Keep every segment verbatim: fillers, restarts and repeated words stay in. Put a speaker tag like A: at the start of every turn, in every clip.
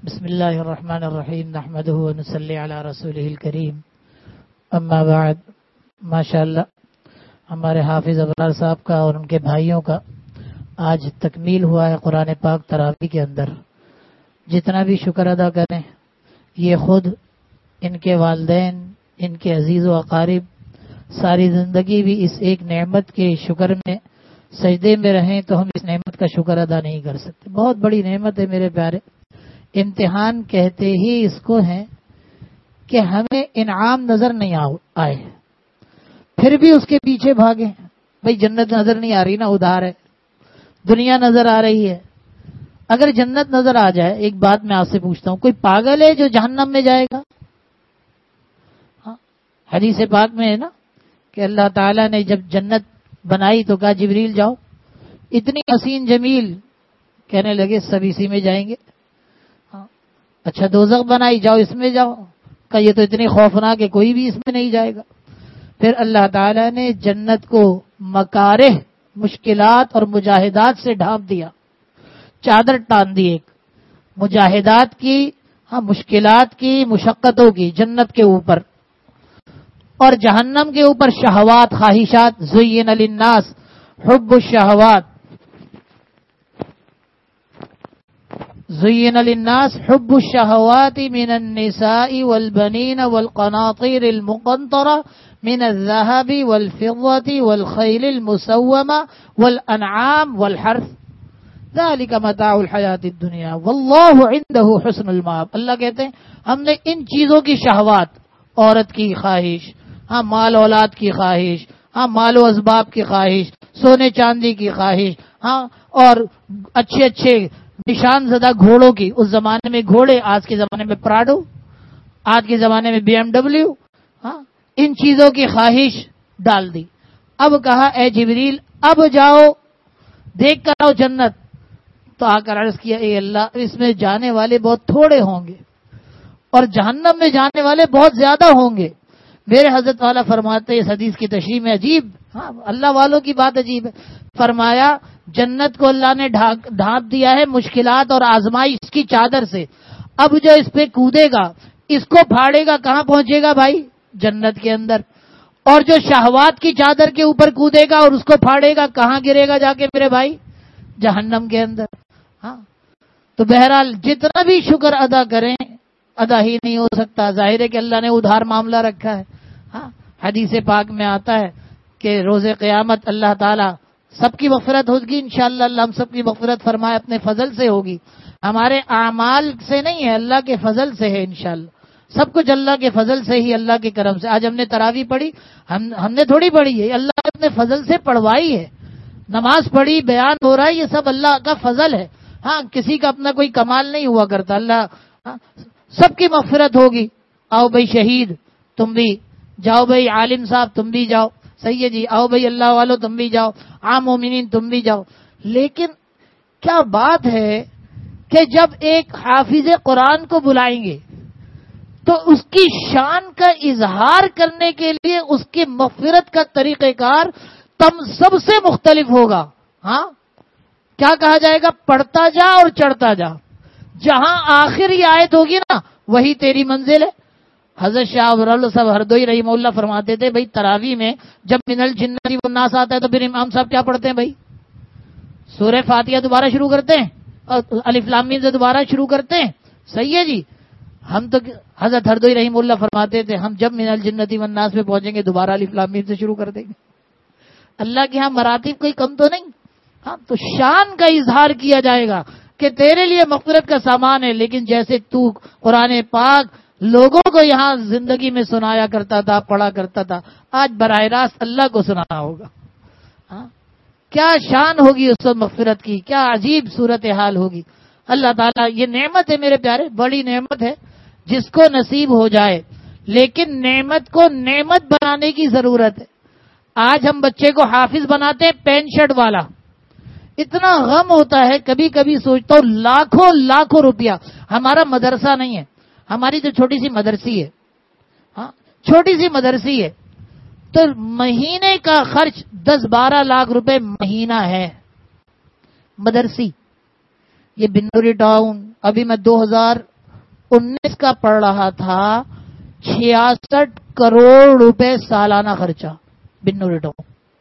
A: بسم اللہ الرحمن الرحیم نحمدہ ونصلی علی رسولہ الکریم اما بعد. ماشاءاللہ ہمارے حافظ ابرار صاحب کا اور ان کے بھائیوں کا آج تکمیل ہوا ہے قرآن پاک تراویح کے اندر. جتنا بھی شکر ادا کریں یہ خود ان کے والدین ان کے عزیز و اقارب ساری زندگی بھی اس ایک نعمت کے شکر میں سجدے میں رہیں تو ہم اس نعمت کا شکر ادا نہیں کر سکتے. بہت بڑی نعمت ہے میرے پیارے. امتحان کہتے ہی اس کو ہیں کہ ہمیں انعام نظر نہیں آئے پھر بھی اس کے پیچھے بھاگے. بھئی جنت نظر نہیں آ رہی نا، ادھار ہے. دنیا نظر آ رہی ہے. اگر جنت نظر آ جائے، ایک بات میں آپ سے پوچھتا ہوں، کوئی پاگل ہے جو جہنم میں جائے گا؟ ہاں حدیث پاک میں ہے نا کہ اللہ تعالیٰ نے جب جنت بنائی تو کہا جبریل جاؤ. اتنی حسین جمیل، کہنے لگے سب اسی میں جائیں گے. اچھا دوزخ بنائی، جاؤ اس میں جاؤ. کہ یہ تو اتنی خوفناک ہے کوئی بھی اس میں نہیں جائے گا. پھر اللہ تعالیٰ نے جنت کو مکارہ، مشکلات اور مجاہدات سے ڈھانپ دیا، چادر ٹان دی ایک مجاہدات کی، ہاں مشکلات کی، مشقتوں کی جنت کے اوپر، اور جہنم کے اوپر شہوات، خواہشات. زین للناس حب الشہوات زين للناس حب الشهوات من النساء والبنين والقناطير المقنطرة من الذهب والفضة والخيل المسومة والأنعام والحرث ذلك متاع الحياة الدنيا والله عنده حسن المآب. اللہ کہتے ہیں ہم نے ان چیزوں کی شہوات، عورت کی خواہش، ہاں مال اولاد کی خواہش، ہاں مال و اسباب کی خواہش، سونے چاندی کی خواہش، ہاں اور اچھے اچھے نشان زدہ گھوڑوں کی. اس زمانے میں گھوڑے، آج کے زمانے میں پراڈو، آج کے زمانے میں بی ایم ڈبلیو. ہاں ان چیزوں کی خواہش ڈال دی. اب کہا اے جبریل اب جاؤ دیکھ کر آؤ جنت. تو آ کر عرض کیا اے اللہ اس میں جانے والے بہت تھوڑے ہوں گے اور جہنم میں جانے والے بہت زیادہ ہوں گے. میرے حضرت والا فرماتے اس حدیث کی تشریح میں عجیب، ہاں اللہ والوں کی بات عجیب ہے. فرمایا جنت کو اللہ نے ڈھانپ دیا ہے مشکلات اور آزمائش کی چادر سے. اب جو اس پہ کودے گا، اس کو پھاڑے گا، کہاں پہنچے گا بھائی؟ جنت کے اندر. اور جو شہوات کی چادر کے اوپر کودے گا اور اس کو پھاڑے گا، کہاں گرے گا جا کے میرے بھائی؟ جہنم کے اندر. ہاں تو بہرحال جتنا بھی شکر ادا کریں ادا ہی نہیں ہو سکتا. ظاہر ہے کہ اللہ نے ادھار معاملہ رکھا ہے. ہاں حدیث پاک میں آتا ہے کہ روز قیامت اللہ تعالی سب کی مغفرت ہوگی انشاءاللہ. اللہ ہم سب کی مغفرت فرمائے، اپنے فضل سے ہوگی، ہمارے اعمال سے نہیں ہے، اللہ کے فضل سے ہے انشاءاللہ. سب کچھ اللہ کے فضل سے ہی، اللہ کے کرم سے. آج ہم نے تراویح پڑھی، ہم ہم نے تھوڑی پڑھی ہے، اللہ نے اپنے فضل سے پڑھوائی ہے. نماز پڑھی، بیان ہو رہا ہے، یہ سب اللہ کا فضل ہے. ہاں کسی کا اپنا کوئی کمال نہیں ہوا کرتا. اللہ ہاں سب کی مغفرت ہوگی. آؤ بھائی شہید تم بھی جاؤ، بھائی عالم صاحب تم بھی جاؤ، صحیح ہے جی، آؤ بھائی اللہ والو تم بھی جاؤ، عام مومنین تم بھی جاؤ. لیکن کیا بات ہے کہ جب ایک حافظ قرآن کو بلائیں گے تو اس کی شان کا اظہار کرنے کے لیے اس کی مغفرت کا طریقہ کار تم سب سے مختلف ہوگا. ہاں کیا کہا جائے گا؟ پڑھتا جا اور چڑھتا جا، جہاں آخری آیت ہوگی نا وہی تیری منزل ہے. حضرت شاہ ابرال صاحب ہردوئی رحمہ اللہ فرماتے تھے بھائی تراویح میں جب من الجنۃ والناس آتا ہے تو پھر امام صاحب کیا پڑھتے ہیں بھائی؟ سورہ فاتحہ دوبارہ شروع کرتے ہیں اور الف لام میم سے دوبارہ شروع کرتے ہیں. صحیح ہے جی. ہم تو حضرت ہردوئی رحمہ اللہ فرماتے تھے ہم جب من الجنۃ والناس میں پہنچیں گے دوبارہ الف لام میم سے شروع کر دیں گے. اللہ کے ہاں مراتب کوئی کم تو نہیں. ہاں تو شان کا اظہار کیا جائے گا کہ تیرے لیے مغفرت کا سامان ہے. لیکن جیسے تو قرآن پاک لوگوں کو یہاں زندگی میں سنایا کرتا تھا، پڑھا کرتا تھا، آج براہ راست اللہ کو سنانا ہوگا. ہاں کیا شان ہوگی اس وقت مغفرت کی، کیا عجیب صورتحال ہوگی. اللہ تعالیٰ یہ نعمت ہے میرے پیارے، بڑی نعمت ہے جس کو نصیب ہو جائے. لیکن نعمت کو نعمت بنانے کی ضرورت ہے. آج ہم بچے کو حافظ بناتے ہیں پینٹ شرٹ والا. اتنا غم ہوتا ہے کبھی کبھی سوچتا ہوں لاکھوں لاکھوں روپیہ. ہمارا مدرسہ نہیں ہے، ہماری تو چھوٹی سی مدرسی ہے. ہاں چھوٹی سی مدرسی ہے تو مہینے کا خرچ دس بارہ لاکھ روپے مہینہ ہے. مدرسی یہ بنوری ٹاؤن ابھی میں دو ہزار انیس کا پڑھ رہا تھا، چھیاسٹھ کروڑ روپے سالانہ خرچہ بنو ریٹوں.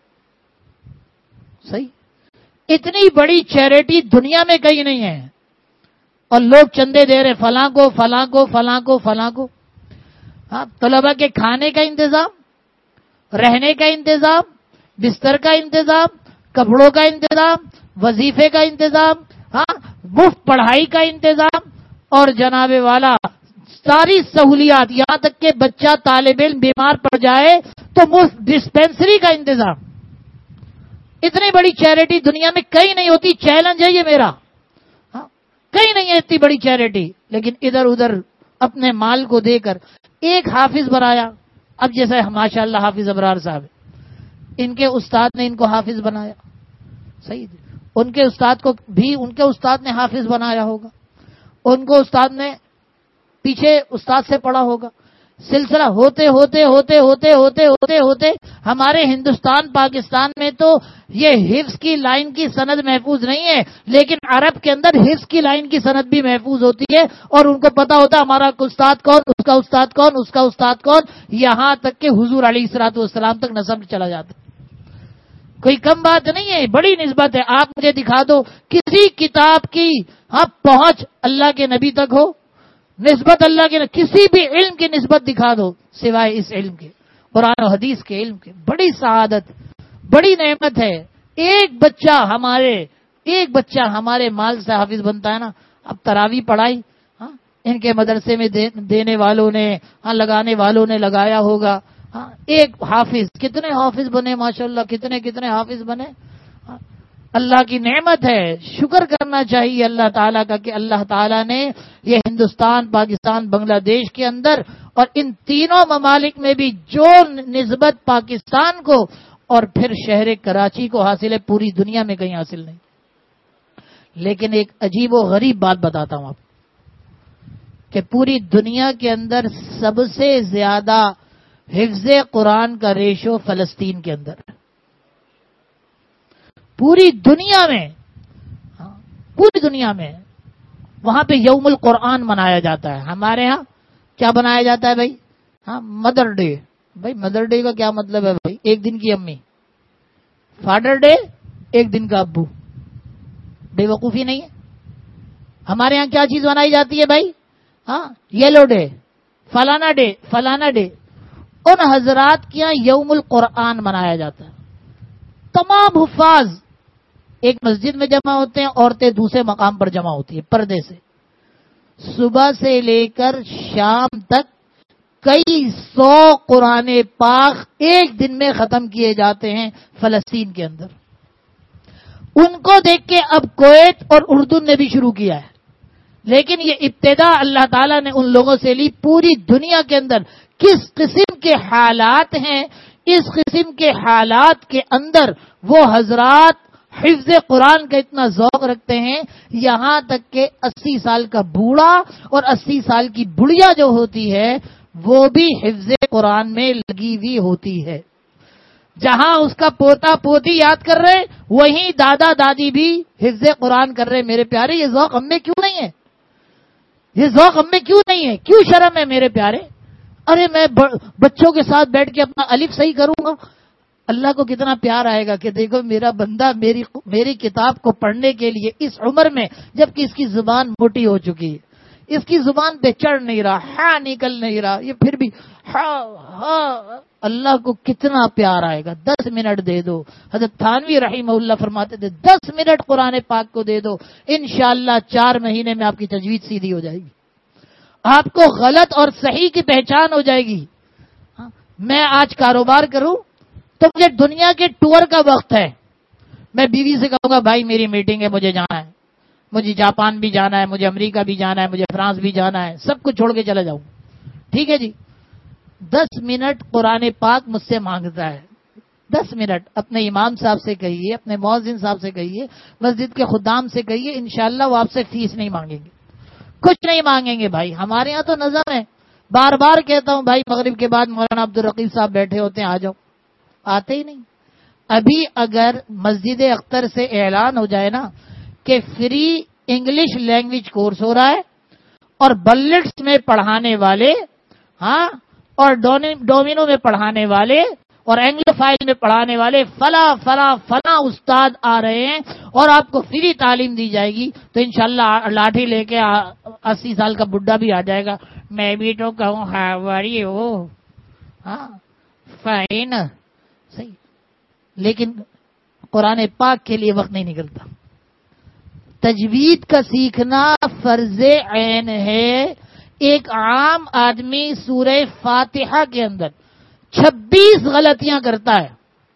A: صحیح، اتنی بڑی چیریٹی دنیا میں کہیں نہیں ہے، اور لوگ چندے دے رہے فلاں کو فلاں کو فلاں کو فلاں کو. ہاں، طلبا کے کھانے کا انتظام، رہنے کا انتظام، بستر کا انتظام، کپڑوں کا انتظام، وظیفے کا انتظام، ہاں مفت پڑھائی کا انتظام، اور جناب والا ساری سہولیات، یہاں تک کہ بچہ طالب علم بیمار پڑ جائے تو مفت ڈسپینسری کا انتظام. اتنی بڑی چیریٹی دنیا میں کہیں نہیں ہوتی. چیلنج ہے یہ میرا، ہاں کہیں نہیں ہے اتنی بڑی چیریٹی. لیکن ادھر ادھر اپنے مال کو دے کر ایک حافظ بنایا. اب جیسے ماشاء اللہ حافظ ابرار صاحب، ان کے استاد نے ان کو حافظ بنایا. صحیح، ان کے استاد کو بھی ان کے استاد نے حافظ بنایا ہوگا، ان کو استاد نے پیچھے استاد سے پڑھا ہوگا. سلسلہ ہوتے ہوتے ہوتے ہوتے ہوتے ہوتے ہوتے ہمارے ہندوستان پاکستان میں تو یہ حفظ کی لائن کی سند محفوظ نہیں ہے، لیکن عرب کے اندر حفظ کی لائن کی سند بھی محفوظ ہوتی ہے، اور ان کو پتا ہوتا ہمارا استاد کون، اس کا استاد کون، اس کا استاد کون، یہاں تک کہ حضور علیہ الصلوۃ والسلام تک نسب چلا جاتا. کوئی کم بات نہیں ہے، بڑی نسبت ہے. آپ مجھے دکھا دو کسی کتاب کی ہاں پہنچ اللہ کے نبی تک ہو، نسبت اللہ کے، کسی بھی علم کی نسبت دکھا دو سوائے اس علم کے، قرآن و حدیث کے علم کے. بڑی سعادت، بڑی نعمت ہے. ایک بچہ ہمارے ایک بچہ ہمارے مال سے حافظ بنتا ہے نا. اب تراویح پڑھائی ہاں ان کے مدرسے میں دینے والوں نے، ہاں لگانے والوں نے لگایا ہوگا. ہاں ایک حافظ، کتنے حافظ بنے ماشاءاللہ، کتنے کتنے حافظ بنے. اللہ کی نعمت ہے، شکر کرنا چاہیے اللہ تعالیٰ کا کہ اللہ تعالیٰ نے یہ ہندوستان، پاکستان، بنگلہ دیش کے اندر اور ان تینوں ممالک میں بھی جو نسبت پاکستان کو اور پھر شہر کراچی کو حاصل ہے، پوری دنیا میں کہیں حاصل نہیں. لیکن ایک عجیب و غریب بات بتاتا ہوں آپ کہ پوری دنیا کے اندر سب سے زیادہ حفظ قرآن کا ریشو فلسطین کے اندر ہے. پوری دنیا میں، پوری دنیا میں وہاں پہ یوم القرآن منایا جاتا ہے. ہمارے ہاں کیا بنایا جاتا ہے بھائی؟ ہاں مدر ڈے. بھائی مدر ڈے کا کیا مطلب ہے بھائی؟ ایک دن کی امی. فادر ڈے ایک دن کا ابو. بے وقوفی نہیں ہے. ہمارے ہاں کیا چیز بنائی جاتی ہے بھائی؟ ہاں یلو ڈے، فلانا ڈے، فلانا ڈے. ان حضرات کے یہاں یوم القرآن منایا جاتا ہے. تمام حفاظ ایک مسجد میں جمع ہوتے ہیں، عورتیں دوسرے مقام پر جمع ہوتی ہیں پردے سے. صبح سے لے کر شام تک کئی سو قرآن پاک ایک دن میں ختم کیے جاتے ہیں فلسطین کے اندر. ان کو دیکھ کے اب کویت اور اردن نے بھی شروع کیا ہے، لیکن یہ ابتدا اللہ تعالیٰ نے ان لوگوں سے لی. پوری دنیا کے اندر کس قسم کے حالات ہیں، اس قسم کے حالات کے اندر وہ حضرات حفظ قرآن کا اتنا ذوق رکھتے ہیں، یہاں تک کہ اسی سال کا بوڑھا اور اسی سال کی بڑھیا جو ہوتی ہے وہ بھی حفظ قرآن میں لگی ہوئی ہوتی ہے. جہاں اس کا پوتا پوتی یاد کر رہے، وہیں دادا دادی بھی حفظ قرآن کر رہے. میرے پیارے یہ ذوق ہم میں کیوں نہیں ہے؟ یہ ذوق ہم میں کیوں نہیں ہے؟ کیوں شرم ہے میرے پیارے؟ ارے میں بچوں کے ساتھ بیٹھ کے اپنا الف صحیح کروں گا. اللہ کو کتنا پیار آئے گا کہ دیکھو میرا بندہ میری میری کتاب کو پڑھنے کے لیے اس عمر میں، جبکہ اس کی زبان موٹی ہو چکی ہے، اس کی زبان پہ چڑھ نہیں رہا، ہاں نکل نہیں رہا، یہ پھر بھی ہاں ہاں. اللہ کو کتنا پیار آئے گا. دس منٹ دے دو. حضرت تھانوی رحمہ اللہ فرماتے تھے دس منٹ قرآن پاک کو دے دو، انشاءاللہ چار مہینے میں آپ کی تجوید سیدھی ہو جائے گی، آپ کو غلط اور صحیح کی پہچان ہو جائے گی. میں آج کاروبار کروں تو مجھے دنیا کے ٹور کا وقت ہے، میں بیوی سے کہوں گا بھائی میری میٹنگ ہے، مجھے جانا ہے، مجھے جاپان بھی جانا ہے، مجھے امریکہ بھی جانا ہے، مجھے فرانس بھی جانا ہے، سب کچھ چھوڑ کے چلا جاؤں. ٹھیک ہے جی. دس منٹ قرآن پاک مجھ سے مانگتا ہے. دس منٹ اپنے امام صاحب سے کہیے، اپنے مؤذن صاحب سے کہیے، مسجد کے خدام سے کہیے، انشاءاللہ وہ آپ سے فیس نہیں مانگیں گے، کچھ نہیں مانگیں گے. بھائی ہمارے ہاں تو نظم ہے، بار بار کہتا ہوں بھائی مغرب کے بعد مولانا عبدالرقیب صاحب بیٹھے ہوتے ہیں، آ جاؤ، آتے ہی نہیں. ابھی اگر مسجد اختر سے اعلان ہو جائے نا کہ فری انگلش لینگویج کورس ہو رہا ہے اور بلٹس میں پڑھانے والے، ہاں، اور ڈومینو میں پڑھانے والے اور اینگلو فائل میں پڑھانے والے فلاں فلاں فلاں استاد آ رہے ہیں اور آپ کو فری تعلیم دی جائے گی، تو انشاءاللہ لاٹھی لے کے اسی سال کا بڈھا بھی آ جائے گا، میں بھی تو کہوں ہاؤ آر یو، ہاں فائن، صحیح. لیکن قرآن پاک کے لیے وقت نہیں نکلتا. تجوید کا سیکھنا فرض عین ہے. ایک عام آدمی سورہ فاتحہ کے اندر چھبیس غلطیاں کرتا ہے.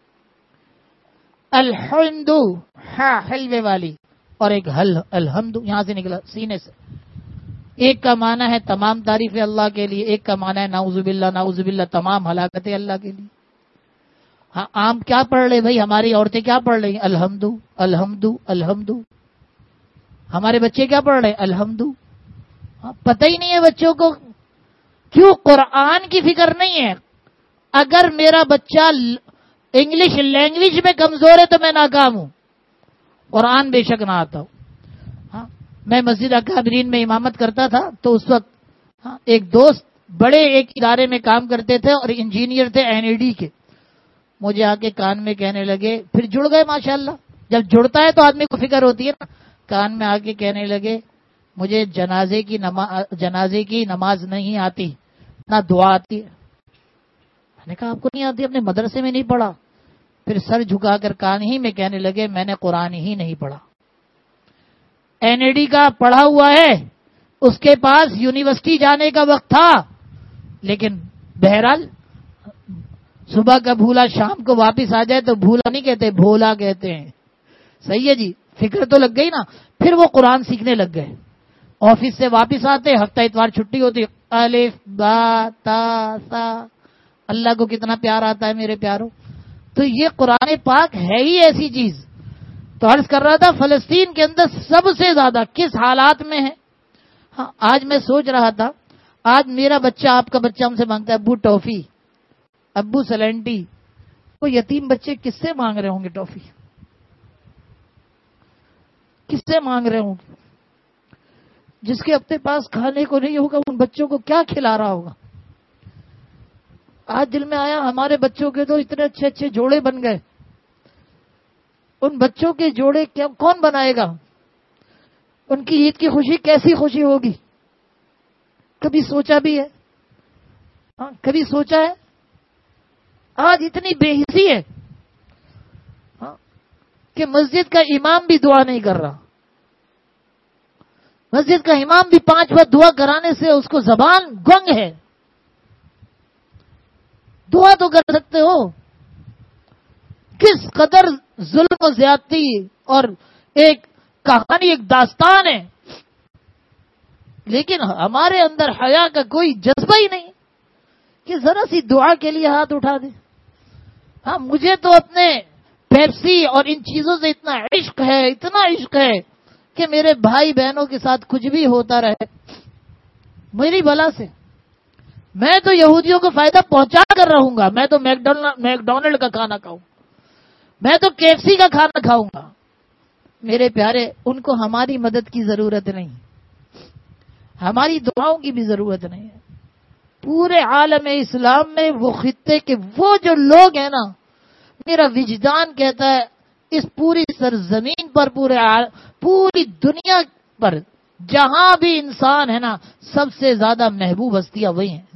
A: الحمد، ہاں حلوے والی، اور ایک حل الحمد یہاں سے نکلا سینے سے. ایک کا معنی ہے تمام تعریفیں اللہ کے لیے، ایک کا معنی ہے نعوذ باللہ نعوذ باللہ تمام ہلاکتیں اللہ کے لیے. ہاں عام کیا پڑھ رہے بھائی؟ ہماری عورتیں کیا پڑھ رہی ہیں؟ الحمد الحمد الحمد. ہمارے بچے کیا پڑھ رہے ہیں؟ الحمد. ہاں پتہ ہی نہیں ہے بچوں کو. کیوں؟ قرآن کی فکر نہیں ہے. اگر میرا بچہ انگلش لینگویج میں کمزور ہے تو میں ناکام ہوں، قرآن بے شک نہ آتا ہوں. ہاں میں مسجد اکابرین میں امامت کرتا تھا تو اس وقت ہاں ایک دوست بڑے ایک ادارے میں کام کرتے تھے اور انجینئر تھے این ای ڈی کے. مجھے آ کے کان میں کہنے لگے، پھر جڑ گئے ماشاءاللہ، جب جڑتا ہے تو آدمی کو فکر ہوتی ہے نا. کان میں آ کے کہنے لگے مجھے جنازے کی نماز جنازے کی نماز نہیں آتی، نہ دعا آتی ہے. میں نے کہا آپ کو نہیں آتی؟ اپنے مدرسے میں نہیں پڑھا؟ پھر سر جھکا کر کان ہی میں کہنے لگے میں نے قرآن ہی نہیں پڑھا. این ای ڈی کا پڑھا ہوا ہے، اس کے پاس یونیورسٹی جانے کا وقت تھا، لیکن بہرحال صبح کا بھولا شام کو واپس آ جائے تو بھولا نہیں کہتے، بھولا کہتے ہیں. صحیح ہے جی، فکر تو لگ گئی نا. پھر وہ قرآن سیکھنے لگ گئے. آفس سے واپس آتے، ہفتہ اتوار چھٹی ہوتی، الف با تا سا. اللہ کو کتنا پیار آتا ہے میرے پیاروں. تو یہ قرآن پاک ہے ہی ایسی چیز. تو عرض کر رہا تھا فلسطین کے اندر سب سے زیادہ کس حالات میں ہے. ہاں آج میں سوچ رہا تھا، آج میرا بچہ آپ کا بچہ ہم سے مانگتا ہے ابو ٹافی، ابو سلینٹی. وہ یتیم بچے کس سے مانگ رہے ہوں گے ٹافی؟ کس سے مانگ رہے ہوں گے؟ جس کے اپنے پاس کھانے کو نہیں ہوگا ان بچوں کو کیا کھلا رہا ہوگا؟ آج دل میں آیا ہمارے بچوں کے تو اتنے اچھے اچھے جوڑے بن گئے. ان بچوں کے جوڑے کیا کون بنائے گا؟ ان کی عید کی خوشی کیسی خوشی ہوگی؟ کبھی سوچا بھی ہے؟ ہاں کبھی سوچا ہے؟ آج اتنی بے حسی ہے ہاں کہ مسجد کا امام بھی دعا نہیں کر رہا. مسجد کا امام بھی پانچ وقت دعا کرانے سے اس کو زبان گنگ ہے. دعا تو کر سکتے ہو. کس قدر ظلم و زیادتی اور ایک کہانی، ایک داستان ہے. لیکن ہمارے اندر حیا کا کوئی جذبہ ہی نہیں کہ ذرا سی دعا کے لیے ہاتھ اٹھا دے. ہاں مجھے تو اپنے پیپسی اور ان چیزوں سے اتنا عشق ہے، اتنا عشق ہے کہ میرے بھائی بہنوں کے ساتھ کچھ بھی ہوتا رہے میری بلا سے. میں تو یہودیوں کو فائدہ پہنچا کر رہوں گا. میں تو میکڈونلڈ کا کھانا کھاؤں، میں تو کے ایف سی کا کھانا کھاؤں گا. میرے پیارے ان کو ہماری مدد کی ضرورت نہیں، ہماری دعاؤں کی بھی ضرورت نہیں ہے. پورے عالم اسلام میں وہ خطے کے وہ جو لوگ ہیں نا، میرا وجدان کہتا ہے اس پوری سرزمین پر، پورے پوری دنیا پر جہاں بھی انسان ہے نا، سب سے زیادہ محبوب ہستیاں وہی ہیں.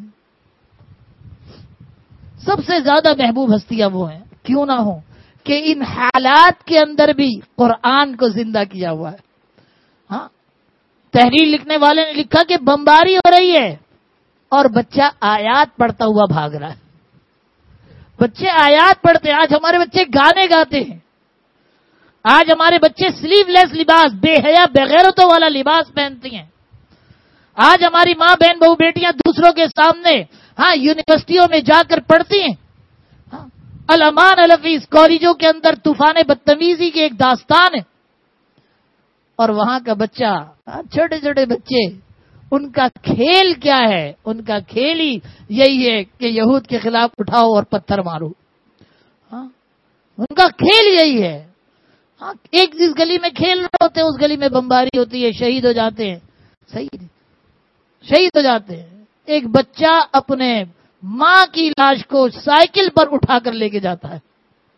A: سب سے زیادہ محبوب ہستیاں وہ ہیں. کیوں نہ ہو کہ ان حالات کے اندر بھی قرآن کو زندہ کیا ہوا ہے. ہاں تحریر لکھنے والے نے لکھا کہ بمباری ہو رہی ہے اور بچہ آیات پڑھتا ہوا بھاگ رہا ہے. بچے آیات پڑھتے ہیں. آج ہمارے بچے گانے گاتے ہیں. آج ہمارے بچے سلیو لیس لباس، بے حیا بغیرتوں والا لباس پہنتی ہیں. آج ہماری ماں بہن بہو بیٹیاں دوسروں کے سامنے ہاں یونیورسٹیوں میں جا کر پڑھتی ہیں. ہاں الامان الفیظ کالجوں کے اندر طوفان بدتمیزی کی ایک داستان ہے. اور وہاں کا بچہ، چھوٹے چھوٹے بچے، ان کا کھیل کیا ہے؟ ان کا کھیل ہی یہی ہے کہ یہود کے خلاف اٹھاؤ اور پتھر مارو. ہاں ان کا کھیل یہی ہے. ہاں ایک جس گلی میں کھیل رہے ہوتے ہیں اس گلی میں بمباری ہوتی ہے، شہید ہو جاتے ہیں. صحیح شہید ہو جاتے ہیں. ایک بچہ اپنے ماں کی لاش کو سائیکل پر اٹھا کر لے کے جاتا ہے.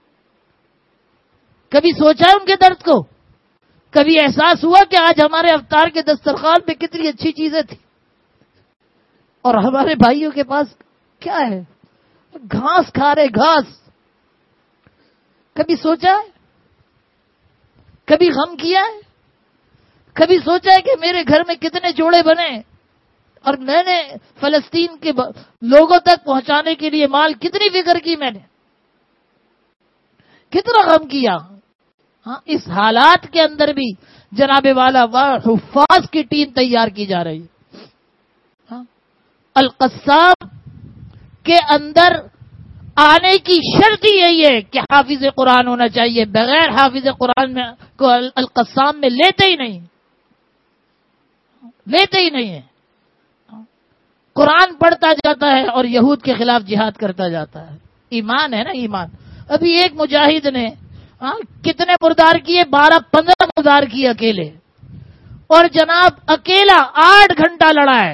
A: کبھی سوچا ہے ان کے درد کو؟ کبھی احساس ہوا کہ آج ہمارے افطار کے دسترخوان پہ کتنی اچھی چیزیں تھیں اور ہمارے بھائیوں کے پاس کیا ہے؟ گھاس کھا رہے، گھاس. کبھی سوچا ہے؟ کبھی غم کیا ہے؟ کبھی سوچا ہے کہ میرے گھر میں کتنے جوڑے بنے اور میں نے فلسطین کے لوگوں تک پہنچانے کے لیے مال کتنی فکر کی، میں نے کتنا غم کیا. ہاں، اس حالات کے اندر بھی جناب والا حفاظ کی ٹیم تیار کی جا رہی ہے. ہاں، القصاب کے اندر آنے کی شرط ہی یہی ہے کہ حافظ قرآن ہونا چاہیے. بغیر حافظ قرآن میں کو القصام میں لیتے ہی نہیں، لیتے ہی نہیں ہے. قرآن پڑھتا جاتا ہے اور یہود کے خلاف جہاد کرتا جاتا ہے. ایمان ہے نا، ایمان. ابھی ایک مجاہد نے ہاں کتنے مردار کیے؟ بارہ پندرہ مردار کیے اکیلے، اور جناب اکیلا آٹھ گھنٹہ لڑا ہے.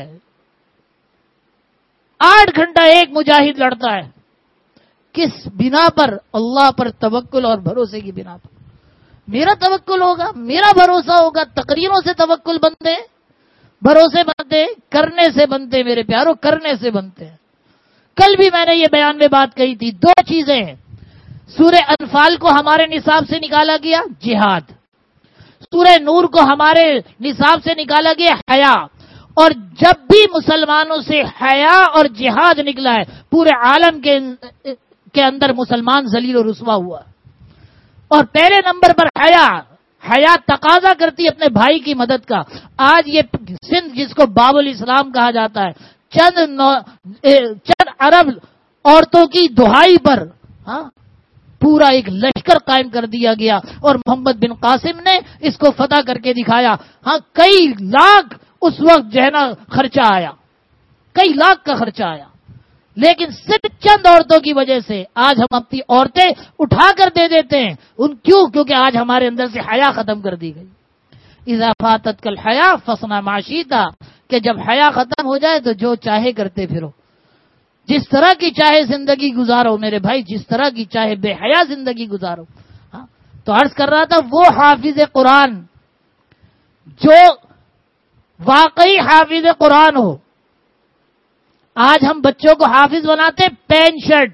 A: آٹھ گھنٹہ ایک مجاہد لڑتا ہے. کس بنا پر؟ اللہ پر توکل اور بھروسے کی بنا پر. میرا توکل ہوگا، میرا بھروسہ ہوگا. تقریروں سے توکل بنتے ہیں، بھروسے بنتے، کرنے سے بنتے. میرے پیاروں، کرنے سے بنتے ہیں. کل بھی میں نے یہ بیان میں بات کہی تھی. دو چیزیں ہیں. سورہ انفال کو ہمارے نصاب سے نکالا گیا جہاد، سورہ نور کو ہمارے نصاب سے نکالا گیا حیا. اور جب بھی مسلمانوں سے حیا اور جہاد نکلا ہے، پورے عالم کے کے اندر مسلمان ذلیل و رسوا ہوا. اور پہلے نمبر پر حیا. حیا تقاضا کرتی اپنے بھائی کی مدد کا. آج یہ سندھ جس کو باب الاسلام کہا جاتا ہے، چند نو چند عرب عورتوں کی دہائی پر ہاں پورا ایک لشکر قائم کر دیا گیا، اور محمد بن قاسم نے اس کو فتح کر کے دکھایا. ہاں، کئی لاکھ اس وقت جو ہے نا خرچہ آیا، کئی لاکھ کا خرچہ آیا. لیکن صرف چند عورتوں کی وجہ سے آج ہم اپنی عورتیں اٹھا کر دے دیتے ہیں. ان کیوں؟ کیونکہ آج ہمارے اندر سے حیا ختم کر دی گئی. اذا فاتت کل حیا فصنع ما شئت، کہ جب حیا ختم ہو جائے تو جو چاہے کرتے پھرو، جس طرح کی چاہے زندگی گزارو. میرے بھائی، جس طرح کی چاہے بے حیا زندگی گزارو. ہاں، تو عرض کر رہا تھا، وہ حافظ قرآن جو واقعی حافظ قرآن ہو. آج ہم بچوں کو حافظ بناتے پین شرٹ.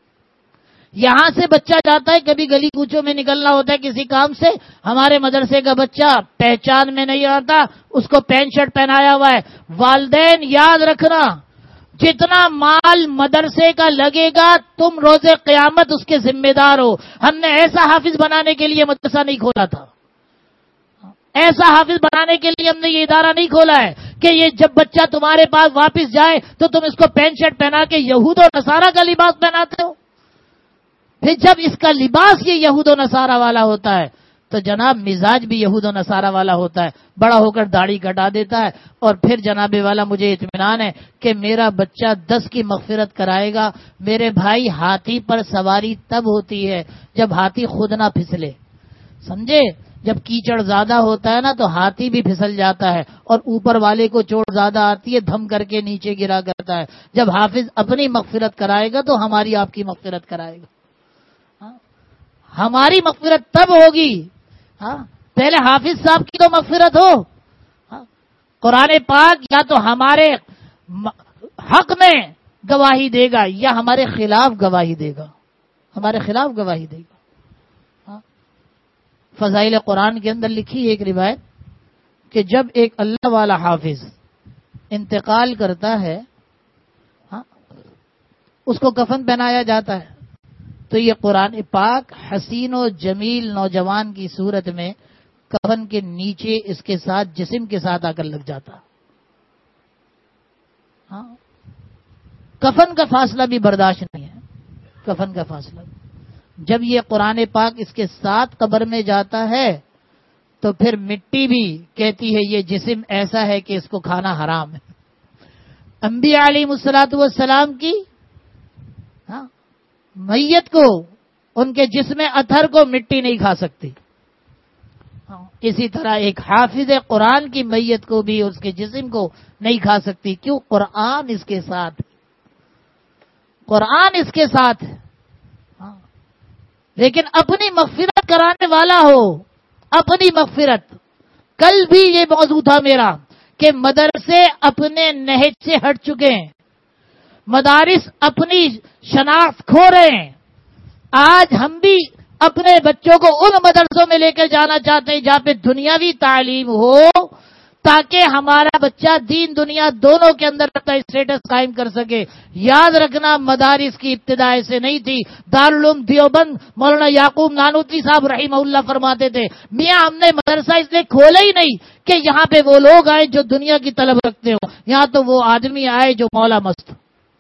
A: یہاں سے بچہ جاتا ہے، کبھی گلی کوچوں میں نکلنا ہوتا ہے کسی کام سے، ہمارے مدرسے کا بچہ پہچان میں نہیں آتا، اس کو پین شرٹ پہنایا ہوا ہے. والدین یاد رکھنا، جتنا مال مدرسے کا لگے گا تم روز قیامت اس کے ذمہ دار ہو. ہم نے ایسا حافظ بنانے کے لیے مدرسہ نہیں کھولا تھا، ایسا حافظ بنانے کے لیے ہم نے یہ ادارہ نہیں کھولا ہے کہ یہ جب بچہ تمہارے پاس واپس جائے تو تم اس کو پینٹ شرٹ پہنا کے یہود و نصارہ کا لباس پہناتے ہو. پھر جب اس کا لباس یہ یہود و نصارہ والا ہوتا ہے تو جناب مزاج بھی یہود و نصارہ والا ہوتا ہے. بڑا ہو کر داڑھی کٹا دیتا ہے، اور پھر جناب والا مجھے اطمینان ہے کہ میرا بچہ دس کی مغفرت کرائے گا. میرے بھائی، ہاتھی پر سواری تب ہوتی ہے جب ہاتھی خود نہ پھسلے. سمجھے؟ جب کیچڑ زیادہ ہوتا ہے نا تو ہاتھی بھی پھسل جاتا ہے، اور اوپر والے کو چوٹ زیادہ آتی ہے، دھم کر کے نیچے گرا کرتا ہے. جب حافظ اپنی مغفرت کرائے گا تو ہماری آپ کی مغفرت کرائے گا. ہاں؟ ہماری مغفرت تب ہوگی. ہاں، پہلے حافظ صاحب کی تو مغفرت ہو. ہاں؟ قرآن پاک یا تو ہمارے حق میں گواہی دے گا یا ہمارے خلاف گواہی دے گا، ہمارے خلاف گواہی دے گا. فضائل قرآن کے اندر لکھی ایک روایت کہ جب ایک اللہ والا حافظ انتقال کرتا ہے، ہاں، اس کو کفن پہنایا جاتا ہے تو یہ قرآن پاک حسین و جمیل نوجوان کی صورت میں کفن کے نیچے اس کے ساتھ جسم کے ساتھ آ کر لگ جاتا. ہاں، کفن کا فاصلہ بھی برداشت نہیں ہے، کفن کا فاصلہ. جب یہ قرآن پاک اس کے ساتھ قبر میں جاتا ہے تو پھر مٹی بھی کہتی ہے یہ جسم ایسا ہے کہ اس کو کھانا حرام ہے. انبیاء علیہ الصلوۃ والسلام کی ہاں میت کو، ان کے جسم اطہر کو مٹی نہیں کھا سکتی. اسی طرح ایک حافظ قرآن کی میت کو بھی اس کے جسم کو نہیں کھا سکتی. کیوں؟ قرآن اس کے ساتھ، قرآن اس کے ساتھ. لیکن اپنی مغفرت کرانے والا ہو، اپنی مغفرت. کل بھی یہ موضوع تھا میرا کہ مدرسے اپنے نہج سے ہٹ چکے ہیں، مدارس اپنی شناخت کھو رہے ہیں. آج ہم بھی اپنے بچوں کو ان مدرسوں میں لے کر جانا چاہتے ہیں جہاں پہ دنیاوی تعلیم ہو، تاکہ ہمارا بچہ دین دنیا دونوں کے اندر اپنا اسٹیٹس قائم کر سکے. یاد رکھنا مدارس کی ابتدا ایسے نہیں تھی. دارالعلوم دیوبند مولانا یعقوب نانوتوی صاحب رحمہ اللہ فرماتے تھے، میاں ہم نے مدرسہ اس لیے کھولا ہی نہیں کہ یہاں پہ وہ لوگ آئے جو دنیا کی طلب رکھتے ہو، یہاں تو وہ آدمی آئے جو مولا مست،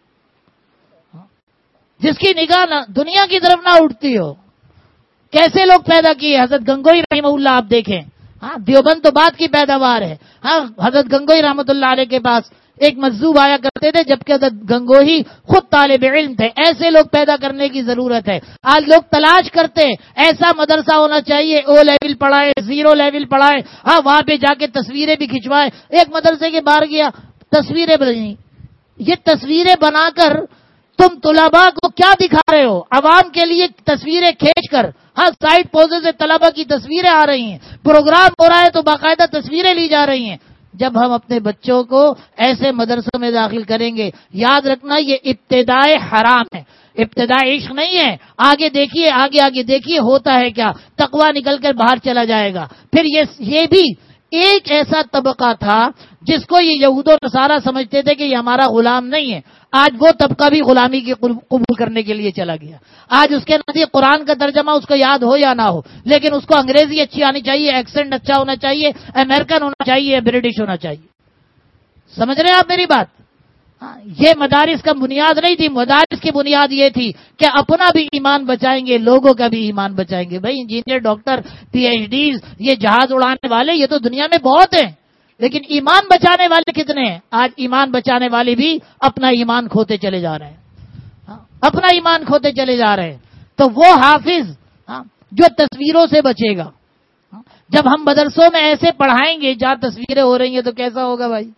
A: جس کی نگاہ نہ دنیا کی طرف نہ اٹھتی ہو. کیسے لوگ پیدا کیے؟ حضرت گنگوئی رحمہ اللہ آپ دیکھیں. ہاں دیوبند تو بعد کی پیداوار ہے. ہاں حضرت گنگوئی رحمۃ اللہ علیہ کے پاس ایک مجذوب آیا کرتے تھے، جبکہ حضرت گنگوئی خود طالب علم تھے. ایسے لوگ پیدا کرنے کی ضرورت ہے. آج لوگ تلاش کرتے ایسا مدرسہ ہونا چاہیے، او لیول پڑھائے، زیرو لیول پڑھائے، ہاں وہاں پہ جا کے تصویریں بھی کھنچوائے. ایک مدرسے کے باہر گیا، تصویریں بنی. یہ تصویریں بنا کر تم طلباء کو کیا دکھا رہے ہو؟ عوام کے لیے تصویریں کھینچ کر، ہاں سائڈ پوزے سے طلباء کی تصویریں آ رہی ہیں، پروگرام ہو رہا ہے تو باقاعدہ تصویریں لی جا رہی ہیں. جب ہم اپنے بچوں کو ایسے مدرسوں میں داخل کریں گے، یاد رکھنا یہ ابتدائے حرام ہے، ابتدائے عشق نہیں ہے. آگے دیکھیے، آگے آگے دیکھیے ہوتا ہے کیا. تقویٰ نکل کر باہر چلا جائے گا. پھر یہ یہ بھی ایک ایسا طبقہ تھا جس کو یہ یہود و نصارہ سمجھتے تھے کہ یہ ہمارا غلام نہیں ہے. آج وہ طبقہ بھی غلامی کی قبول کرنے کے لیے چلا گیا. آج اس کے نزدیک قرآن کا ترجمہ اس کو یاد ہو یا نہ ہو، لیکن اس کو انگریزی اچھی آنی چاہیے، ایکسنٹ اچھا ہونا چاہیے، امریکن ہونا چاہیے، برٹش ہونا چاہیے. سمجھ رہے ہیں آپ میری بات؟ یہ مدارس کا بنیاد نہیں تھی. مدارس کی بنیاد یہ تھی کہ اپنا بھی ایمان بچائیں گے، لوگوں کا بھی ایمان بچائیں گے. بھائی engineer, doctor, P H Ds, یہ جہاز اڑانے والے یہ تو دنیا میں بہت ہیں، لیکن ایمان بچانے والے کتنے ہیں؟ آج ایمان بچانے والے بھی اپنا ایمان کھوتے چلے جا رہے ہیں، اپنا ایمان کھوتے چلے جا رہے ہیں. تو وہ حافظ جو تصویروں سے بچے گا. جب ہم مدرسوں میں ایسے پڑھائیں گے جہاں تصویریں ہو رہی ہیں تو کیسا ہوگا بھائی؟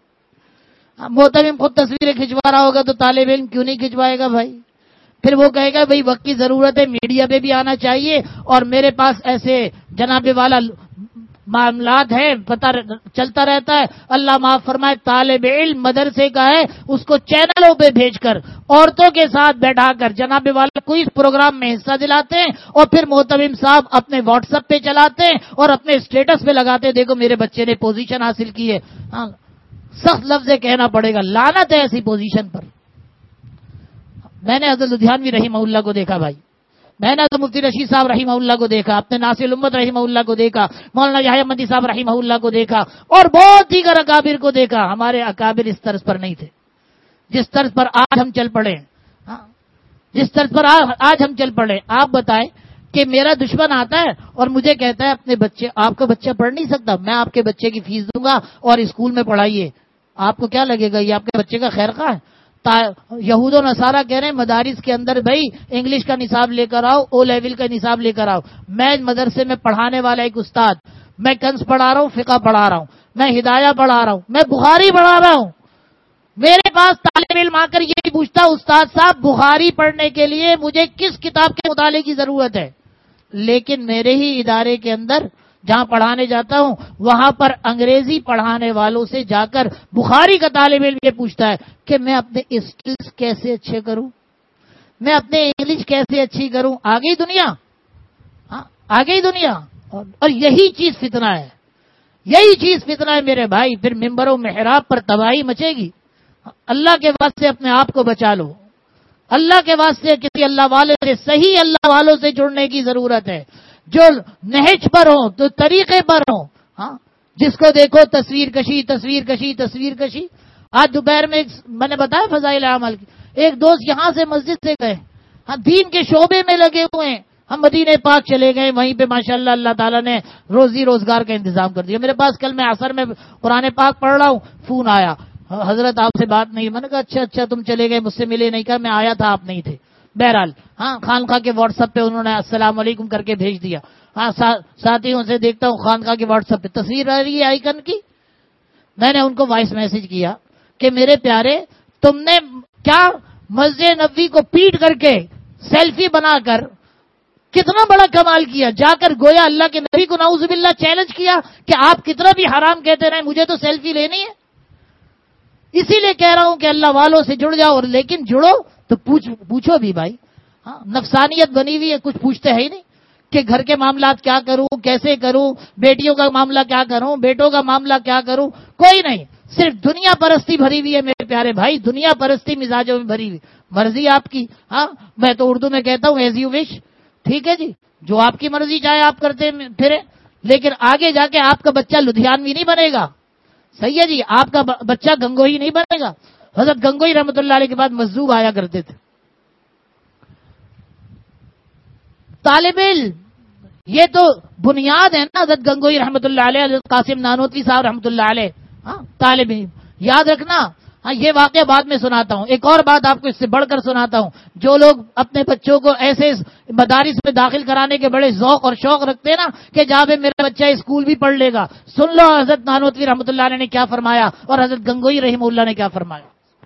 A: محترم خود تصویریں کھنچوا رہا ہوگا تو طالب علم کیوں نہیں کھنچوائے گا بھائی؟ پھر وہ کہے گا بھائی وقت کی ضرورت ہے، میڈیا پہ بھی آنا چاہیے، اور میرے پاس ایسے جناب والا معاملات ہیں، پتہ چلتا رہتا ہے. اللہ معاف فرمائے، طالب علم مدرسے کا ہے، اس کو چینلوں پہ بھیج کر عورتوں کے ساتھ بیٹھا کر جناب والا کوئی پروگرام میں حصہ دلاتے ہیں، اور پھر محترم صاحب اپنے واٹس ایپ پہ چلاتے ہیں اور اپنے اسٹیٹس پہ لگاتے ہیں، دیکھو میرے بچے نے پوزیشن حاصل کی ہے. ہاں سخت لفظ کہنا پڑے گا، لعنت ہے ایسی پوزیشن پر. میں نے حضرت لدھیانوی رحمہ اللہ کو دیکھا بھائی، میں نے حضرت مفتی رشید صاحب رحمہ اللہ کو دیکھا، اپنے ناصر الامت رحمہ اللہ کو دیکھا، مولانا یحییٰ احمدی صاحب رحمہ اللہ کو دیکھا، اور بہت دیگر اکابر کو دیکھا. ہمارے اکابر اس طرز پر نہیں تھے جس طرز پر آج ہم چل پڑے. ہاں جس طرز پر آج ہم چل پڑے. آپ بتائیں کہ میرا دشمن آتا ہے اور مجھے کہتا ہے اپنے بچے، آپ کا بچہ پڑھ نہیں سکتا، میں آپ کے بچے کی فیس دوں گا اور اسکول میں پڑھائیے. آپ کو کیا لگے گا یہ آپ کے بچے کا خیر خواہ ہے؟ یہود و نصارہ کہہ رہے ہیں مدارس کے اندر بھائی انگلش کا نصاب لے کر آؤ، او لیول کا نصاب لے کر آؤ. میں مدرسے میں پڑھانے والا ایک استاد، میں کنز پڑھا رہا ہوں، فقہ پڑھا رہا ہوں، میں ہدایہ پڑھا رہا ہوں، میں بخاری پڑھا رہا ہوں. میرے پاس طالب علم آ کر یہ پوچھتا استاد صاحب بخاری پڑھنے کے لیے مجھے کس کتاب کے مطالعے کی ضرورت ہے؟ لیکن میرے ہی ادارے کے اندر جہاں پڑھانے جاتا ہوں وہاں پر انگریزی پڑھانے والوں سے جا کر بخاری کا طالب علم یہ پوچھتا ہے کہ میں اپنے اسکلز کیسے اچھے کروں، میں اپنے انگلش کیسے اچھی کروں. آگئی دنیا، ہاں آگئی دنیا. اور یہی چیز فتنہ ہے، یہی چیز فتنہ ہے میرے بھائی. پھر ممبر و محراب پر تباہی مچے گی. اللہ کے واسطے اپنے آپ کو بچا لو، اللہ کے واسطے کسی اللہ والے سے، صحیح اللہ والوں سے جڑنے کی ضرورت ہے جو نہج پر ہوں، تو طریقے پر ہوں. ہاں جس کو دیکھو تصویر کشی تصویر کشی تصویر کشی. آج دوپہر میں میں نے بتایا فضائل اعمال کی، ایک دوست یہاں سے مسجد سے گئے، ہاں دین کے شعبے میں لگے ہوئے ہیں. ہم مدینہ پاک چلے گئے، وہیں پہ ماشاءاللہ اللہ تعالیٰ نے روزی روزگار کا انتظام کر دیا. میرے پاس کل میں عصر میں قرآن پاک پڑھ رہا ہوں، فون آیا، حضرت آپ سے بات نہیں. میں نے کہا اچھا اچھا تم چلے گئے، مجھ سے ملے نہیں. کہا میں آیا تھا آپ نہیں تھے. بہرحال ہاں خانقاہ کے واٹس ایپ پہ انہوں نے السلام علیکم کر کے بھیج دیا. ہاں ساتھیوں سے دیکھتا ہوں خانقاہ کے واٹس ایپ پہ تصویر آ رہی ہے آئیکن کی. میں نے ان کو وائس میسج کیا کہ میرے پیارے تم نے کیا مسجد نبوی کو پیٹ کر کے سیلفی بنا کر کتنا بڑا کمال کیا. جا کر گویا اللہ کے نبی کو نعوذ باللہ چیلنج کیا کہ آپ کتنا بھی حرام کہتے رہے مجھے تو سیلفی لینی ہے. اسی لیے کہہ رہا ہوں کہ اللہ والوں سے جڑ جاؤ, اور لیکن جڑو تو پوچھ پوچھو بھی بھائی. ہاں نفسانیت بنی ہوئی ہے, کچھ پوچھتے ہیں ہی نہیں کہ گھر کے معاملات کیا کروں, کیسے کروں, بیٹیوں کا معاملہ کیا کروں, بیٹوں کا معاملہ کیا کروں, کوئی نہیں. صرف دنیا پرستی بھری ہوئی ہے میرے پیارے بھائی, دنیا پرستی مزاجوں میں بھری ہوئی. مرضی آپ کی. ہاں میں تو اردو میں کہتا ہوں ایز یو وش, ٹھیک ہے جی, جو آپ کی مرضی چاہے آپ کرتے پھرے, لیکن آگے جا کے آپ کا بچہ لدھیانوی نہیں بنے گا. صحیح ہے جی, آپ کا بچہ گنگوئی نہیں بنے گا. حضرت گنگوئی رحمۃ اللہ علیہ کے بعد مجذوب آیا کرتے تھے. طالب علم یہ تو بنیاد ہے نا. حضرت گنگوئی رحمۃ اللہ علیہ, حضرت قاسم نانوتوی صاحب رحمۃ اللہ علیہ. ہاں طالب علم یاد رکھنا. ہاں یہ واقعہ بعد میں سناتا ہوں. ایک اور بات آپ کو اس سے بڑھ کر سناتا ہوں. جو لوگ اپنے بچوں کو ایسے مدارس میں داخل کرانے کے بڑے ذوق اور شوق رکھتے ہیں نا کہ جہاں پہ میرا بچہ اسکول بھی پڑھ لے گا, سن لو حضرت نانوتوی رحمۃ اللہ علیہ نے کیا فرمایا اور حضرت گنگوئی رحمہ اللہ نے کیا فرمایا.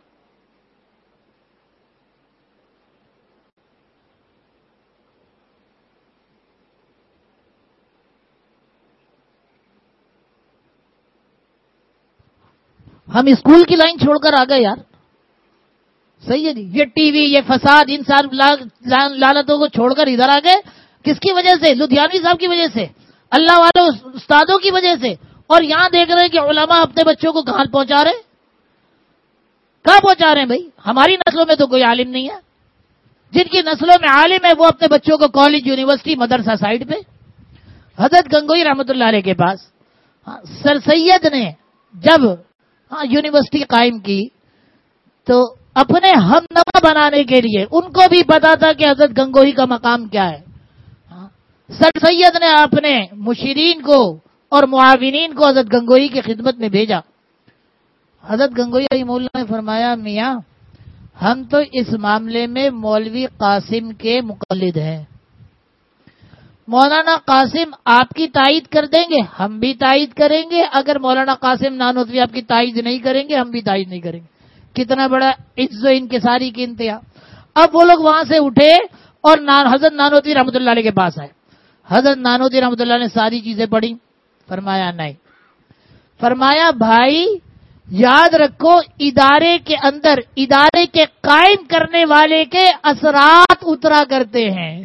A: ہم اسکول کی لائن چھوڑ کر آ گئے یار. صحیح ہے جی, یہ ٹی وی, یہ فساد, ان ساری لعنتوں کو چھوڑ کر ادھر آ گئے. کس کی وجہ سے؟ لدھیانوی صاحب کی وجہ سے, اللہ والوں استادوں کی وجہ سے. اور یہاں دیکھ رہے ہیں کہ علماء اپنے بچوں کو کہاں پہنچا رہے, کہاں پہنچا رہے ہیں بھائی. ہماری نسلوں میں تو کوئی عالم نہیں ہے. جن کی نسلوں میں عالم ہے وہ اپنے بچوں کو کالج, یونیورسٹی, مدرسہ سائڈ پہ. حضرت گنگوئی رحمۃ اللہ علیہ کے پاس سر سید نے جب ہاں یونیورسٹی قائم کی تو اپنے ہم نوا بنانے کے لیے ان کو بھی پتا تھا کہ حضرت گنگوئی کا مقام کیا ہے. سر سید نے اپنے مشیرین کو اور معاونین کو حضرت گنگوئی کی خدمت میں بھیجا. حضرت گنگوئی رحمہ اللہ نے فرمایا میاں ہم تو اس معاملے میں مولوی قاسم کے مقلد ہیں. مولانا قاسم آپ کی تائید کر دیں گے, ہم بھی تائید کریں گے. اگر مولانا قاسم نانوتوی آپ کی تائید نہیں کریں گے, ہم بھی تائید نہیں کریں گے. کتنا بڑا عز و انکساری کی انتہا. اب وہ لوگ وہاں سے اٹھے اور حضرت نانوتوی رحمۃ اللہ علیہ کے پاس آئے. حضرت نانوتوی رحمۃ اللہ نے ساری چیزیں پڑھی. فرمایا نہیں. فرمایا بھائی یاد رکھو ادارے کے اندر ادارے کے قائم کرنے والے کے اثرات اترا کرتے ہیں.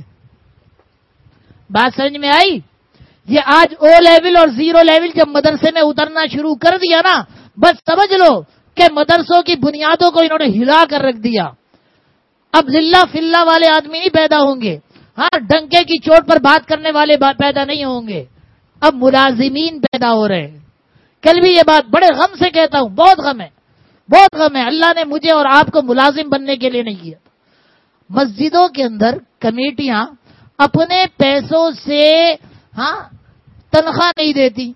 A: بات سمجھ میں آئی؟ یہ آج او لیول اور زیرو لیول جب مدرسے میں اترنا شروع کر دیا نا, بس سمجھ لو کہ مدرسوں کی بنیادوں کو انہوں نے ہلا کر رکھ دیا. اب ذلہ فلہ والے آدمی نہیں پیدا ہوں گے, ہاں ڈنکے کی چوٹ پر بات کرنے والے پیدا نہیں ہوں گے. اب ملازمین پیدا ہو رہے ہیں. کل بھی یہ بات بڑے غم سے کہتا ہوں, بہت غم ہے, بہت غم ہے. اللہ نے مجھے اور آپ کو ملازم بننے کے لیے نہیں کیا. مسجدوں کے اندر کمیٹیاں اپنے پیسوں سے ہاں تنخواہ نہیں دیتی.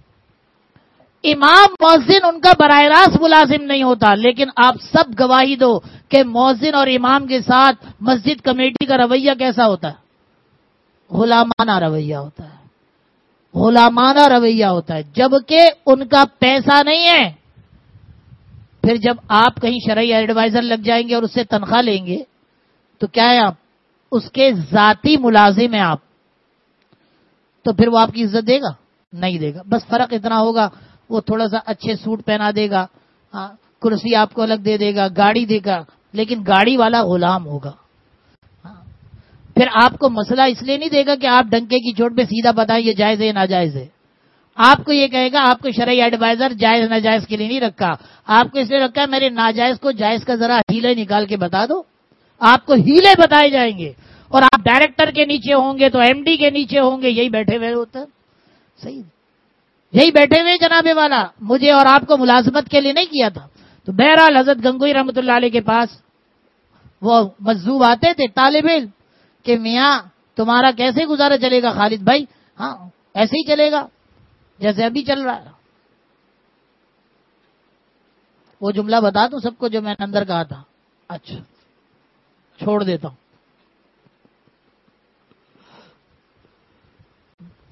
A: امام مؤذن ان کا براہ راست ملازم نہیں ہوتا, لیکن آپ سب گواہی دو کہ مؤذن اور امام کے ساتھ مسجد کمیٹی کا رویہ کیسا ہوتا ہے؟ غلامانہ رویہ ہوتا ہے, غلامانہ رویہ ہوتا ہے, جبکہ ان کا پیسہ نہیں ہے. پھر جب آپ کہیں شرعی ایڈوائزر لگ جائیں گے اور اس سے تنخواہ لیں گے تو کیا ہے, آپ اس کے ذاتی ملازم ہیں آپ, تو پھر وہ آپ کی عزت دے گا؟ نہیں دے گا. بس فرق اتنا ہوگا, وہ تھوڑا سا اچھے سوٹ پہنا دے گا, ہاں کرسی آپ کو الگ دے دے گا, گاڑی دے گا, لیکن گاڑی والا غلام ہوگا. پھر آپ کو مسئلہ اس لیے نہیں دے گا کہ آپ ڈنکے کی چوٹ پہ سیدھا بتائیں یہ جائز ہے ناجائز ہے. آپ کو یہ کہے گا, آپ کو شرعی ایڈوائزر جائز ناجائز کے لیے نہیں رکھا, آپ کو اس لیے رکھا ہے میرے ناجائز کو جائز کا ذرا ہیلے نکال کے بتا دو. آپ کو ہیلے بتائے جائیں گے, اور آپ ڈائریکٹر کے نیچے ہوں گے تو ایم ڈی کے نیچے ہوں گے. یہی بیٹھے ہوئے ہوتے, صحیح یہی بیٹھے ہوئے جناب والا. مجھے اور آپ کو ملازمت کے لیے نہیں کیا تھا. تو بہرحال حضرت گنگوئی رحمۃ اللہ علیہ کے پاس وہ مجذوب آتے تھے طالب علم کہ میاں تمہارا کیسے گزارا چلے گا خالد بھائی؟ ہاں ایسے ہی چلے گا جیسے ابھی چل رہا ہے. وہ جملہ بتا دوں سب کو جو میں نے اندر کہا تھا؟ اچھا چھوڑ دیتا ہوں.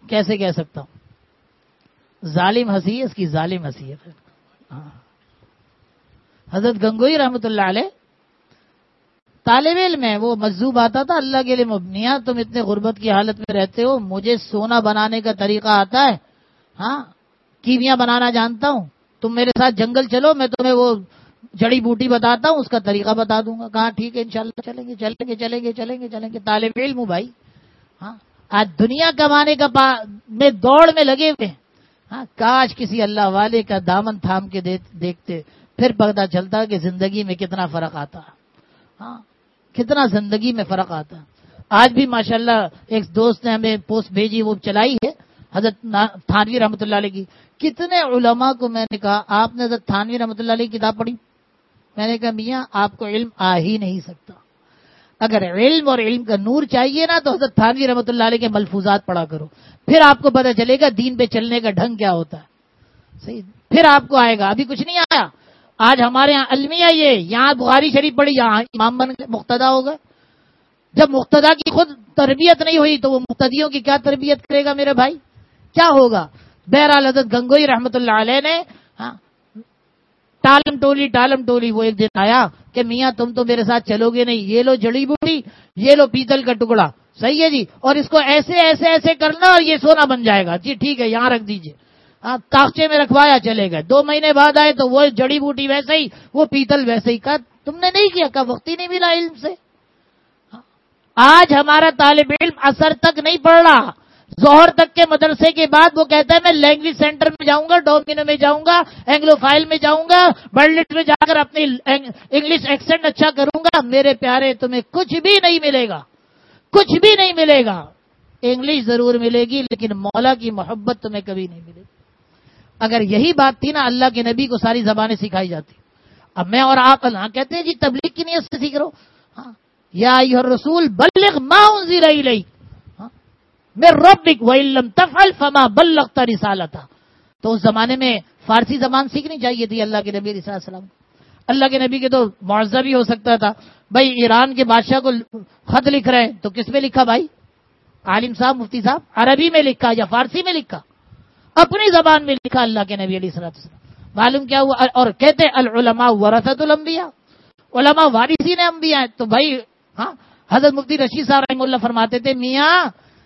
A: کیسے کہہ سکتا ہوں؟ ظالم ہنسی ہے، اس کی ظالم ہنسی ہے. ہاں. حضرت گنگوئی رحمۃ اللہ علیہ طالب علم ہے، وہ مجذوب آتا تھا اللہ کے لیے، مبنیاں تم اتنے غربت کی حالت میں رہتے ہو، مجھے سونا بنانے کا طریقہ آتا ہے، ہاں کیمیاں بنانا جانتا ہوں، تم میرے ساتھ جنگل چلو، میں تمہیں وہ جڑی بوٹی بتاتا ہوں، اس کا طریقہ بتا دوں گا. کہاں ٹھیک ہے انشاءاللہ چلیں گے چلیں گے چلیں گے چلیں گے چلیں گے. طالب علم ہوں بھائی. ہاں آج دنیا کمانے کا پا میں دوڑ میں لگے ہوئے. ہاں کاش کسی اللہ والے کا دامن تھام کے دیکھتے، پھر پتہ چلتا کہ زندگی میں کتنا فرق آتا. ہاں کتنا زندگی میں فرق آتا. آج بھی ماشاءاللہ ایک دوست نے ہمیں پوسٹ بھیجی، وہ چلائی ہے حضرت تھانوی رحمۃ اللہ علیہ کی. کتنے علماء کو میں نے کہا آپ نے حضرت تھانوی رحمۃ اللہ علیہ کی کتاب پڑھی؟ میں نے کہا میاں آپ کو علم آ ہی نہیں سکتا. اگر علم اور علم کا نور چاہیے نا تو حضرت تھانوی رحمۃ اللہ علیہ کے ملفوظات پڑھا کرو، پھر آپ کو پتہ چلے گا دین پہ چلنے کا ڈھنگ کیا ہوتا ہے. صحیح، پھر آپ کو آئے گا. ابھی کچھ نہیں آیا. آج ہمارے یہاں المیہ یہ یہاں بخاری شریف پڑھی، یہاں امام بن مقتدا ہو گئے. جب مقتدا کی خود تربیت نہیں ہوئی تو وہ مقتدیوں کی کیا تربیت کرے گا میرے بھائی؟ کیا ہوگا؟ بہرحال حضرت گنگوئی رحمۃ اللہ علیہ نے ہاں ٹالم ٹولی ٹالم ٹولی وہ ایک دن آیا کہ میاں تم تو میرے ساتھ چلو گے نہیں، یہ لو جڑی بوٹی، یہ لو پیتل کا ٹکڑا، صحیح ہے جی، اور اس کو ایسے ایسے ایسے کرنا اور یہ سونا بن جائے گا. جی ٹھیک ہے یہاں رکھ دیجئے. ہاں تاخچے میں رکھوایا، چلے گئے. دو مہینے بعد آئے تو وہ جڑی بوٹی ویسے ہی، وہ پیتل ویسے ہی. کہا تم نے نہیں کیا؟ کہا وقت ہی نہیں ملا علم سے. آج ہمارا طالب علم اثر تک نہیں پڑھ رہا. ظہر تک کے مدرسے کے بعد وہ کہتا ہے میں لینگویج سینٹر میں جاؤں گا، ڈومینو میں جاؤں گا، اینگلو فائل میں جاؤں گا، برلٹ میں جا کر اپنی انگلش ایکسنٹ اچھا کروں گا. میرے پیارے تمہیں کچھ بھی نہیں ملے گا، کچھ بھی نہیں ملے گا. انگلش ضرور ملے گی لیکن مولا کی محبت تمہیں کبھی نہیں ملے گی. اگر یہی بات تھی نا اللہ کے نبی کو ساری زبانیں سکھائی جاتی. اب میں اور آپ اللہ کہتے ہیں جی تبلیغ کی نیت سے سیکھ رہو. ہاں یا ایھا الرسول بلغ ما انزل الیک من ربک وان لم تفعل فما بلغت رسالتہ. تو اس زمانے میں فارسی زبان سیکھنی چاہیے تھی اللہ کے نبی علیہ السلام. اللہ کے نبی کے تو معاوضہ بھی ہو سکتا تھا. بھائی ایران کے بادشاہ کو خط لکھ رہے ہیں تو کس میں لکھا بھائی؟ عالم صاحب مفتی صاحب عربی میں لکھا یا فارسی میں لکھا؟ اپنی زبان میں لکھا اللہ کے نبی علیہ السلام. معلوم کیا ہوا؟ اور کہتے العلماء ورثۃ الانبیاء، علماء وارثین انبیاء ہیں. تو بھائی ہاں حضرت مفتی رشید صاحب رحمہ اللہ فرماتے تھے میاں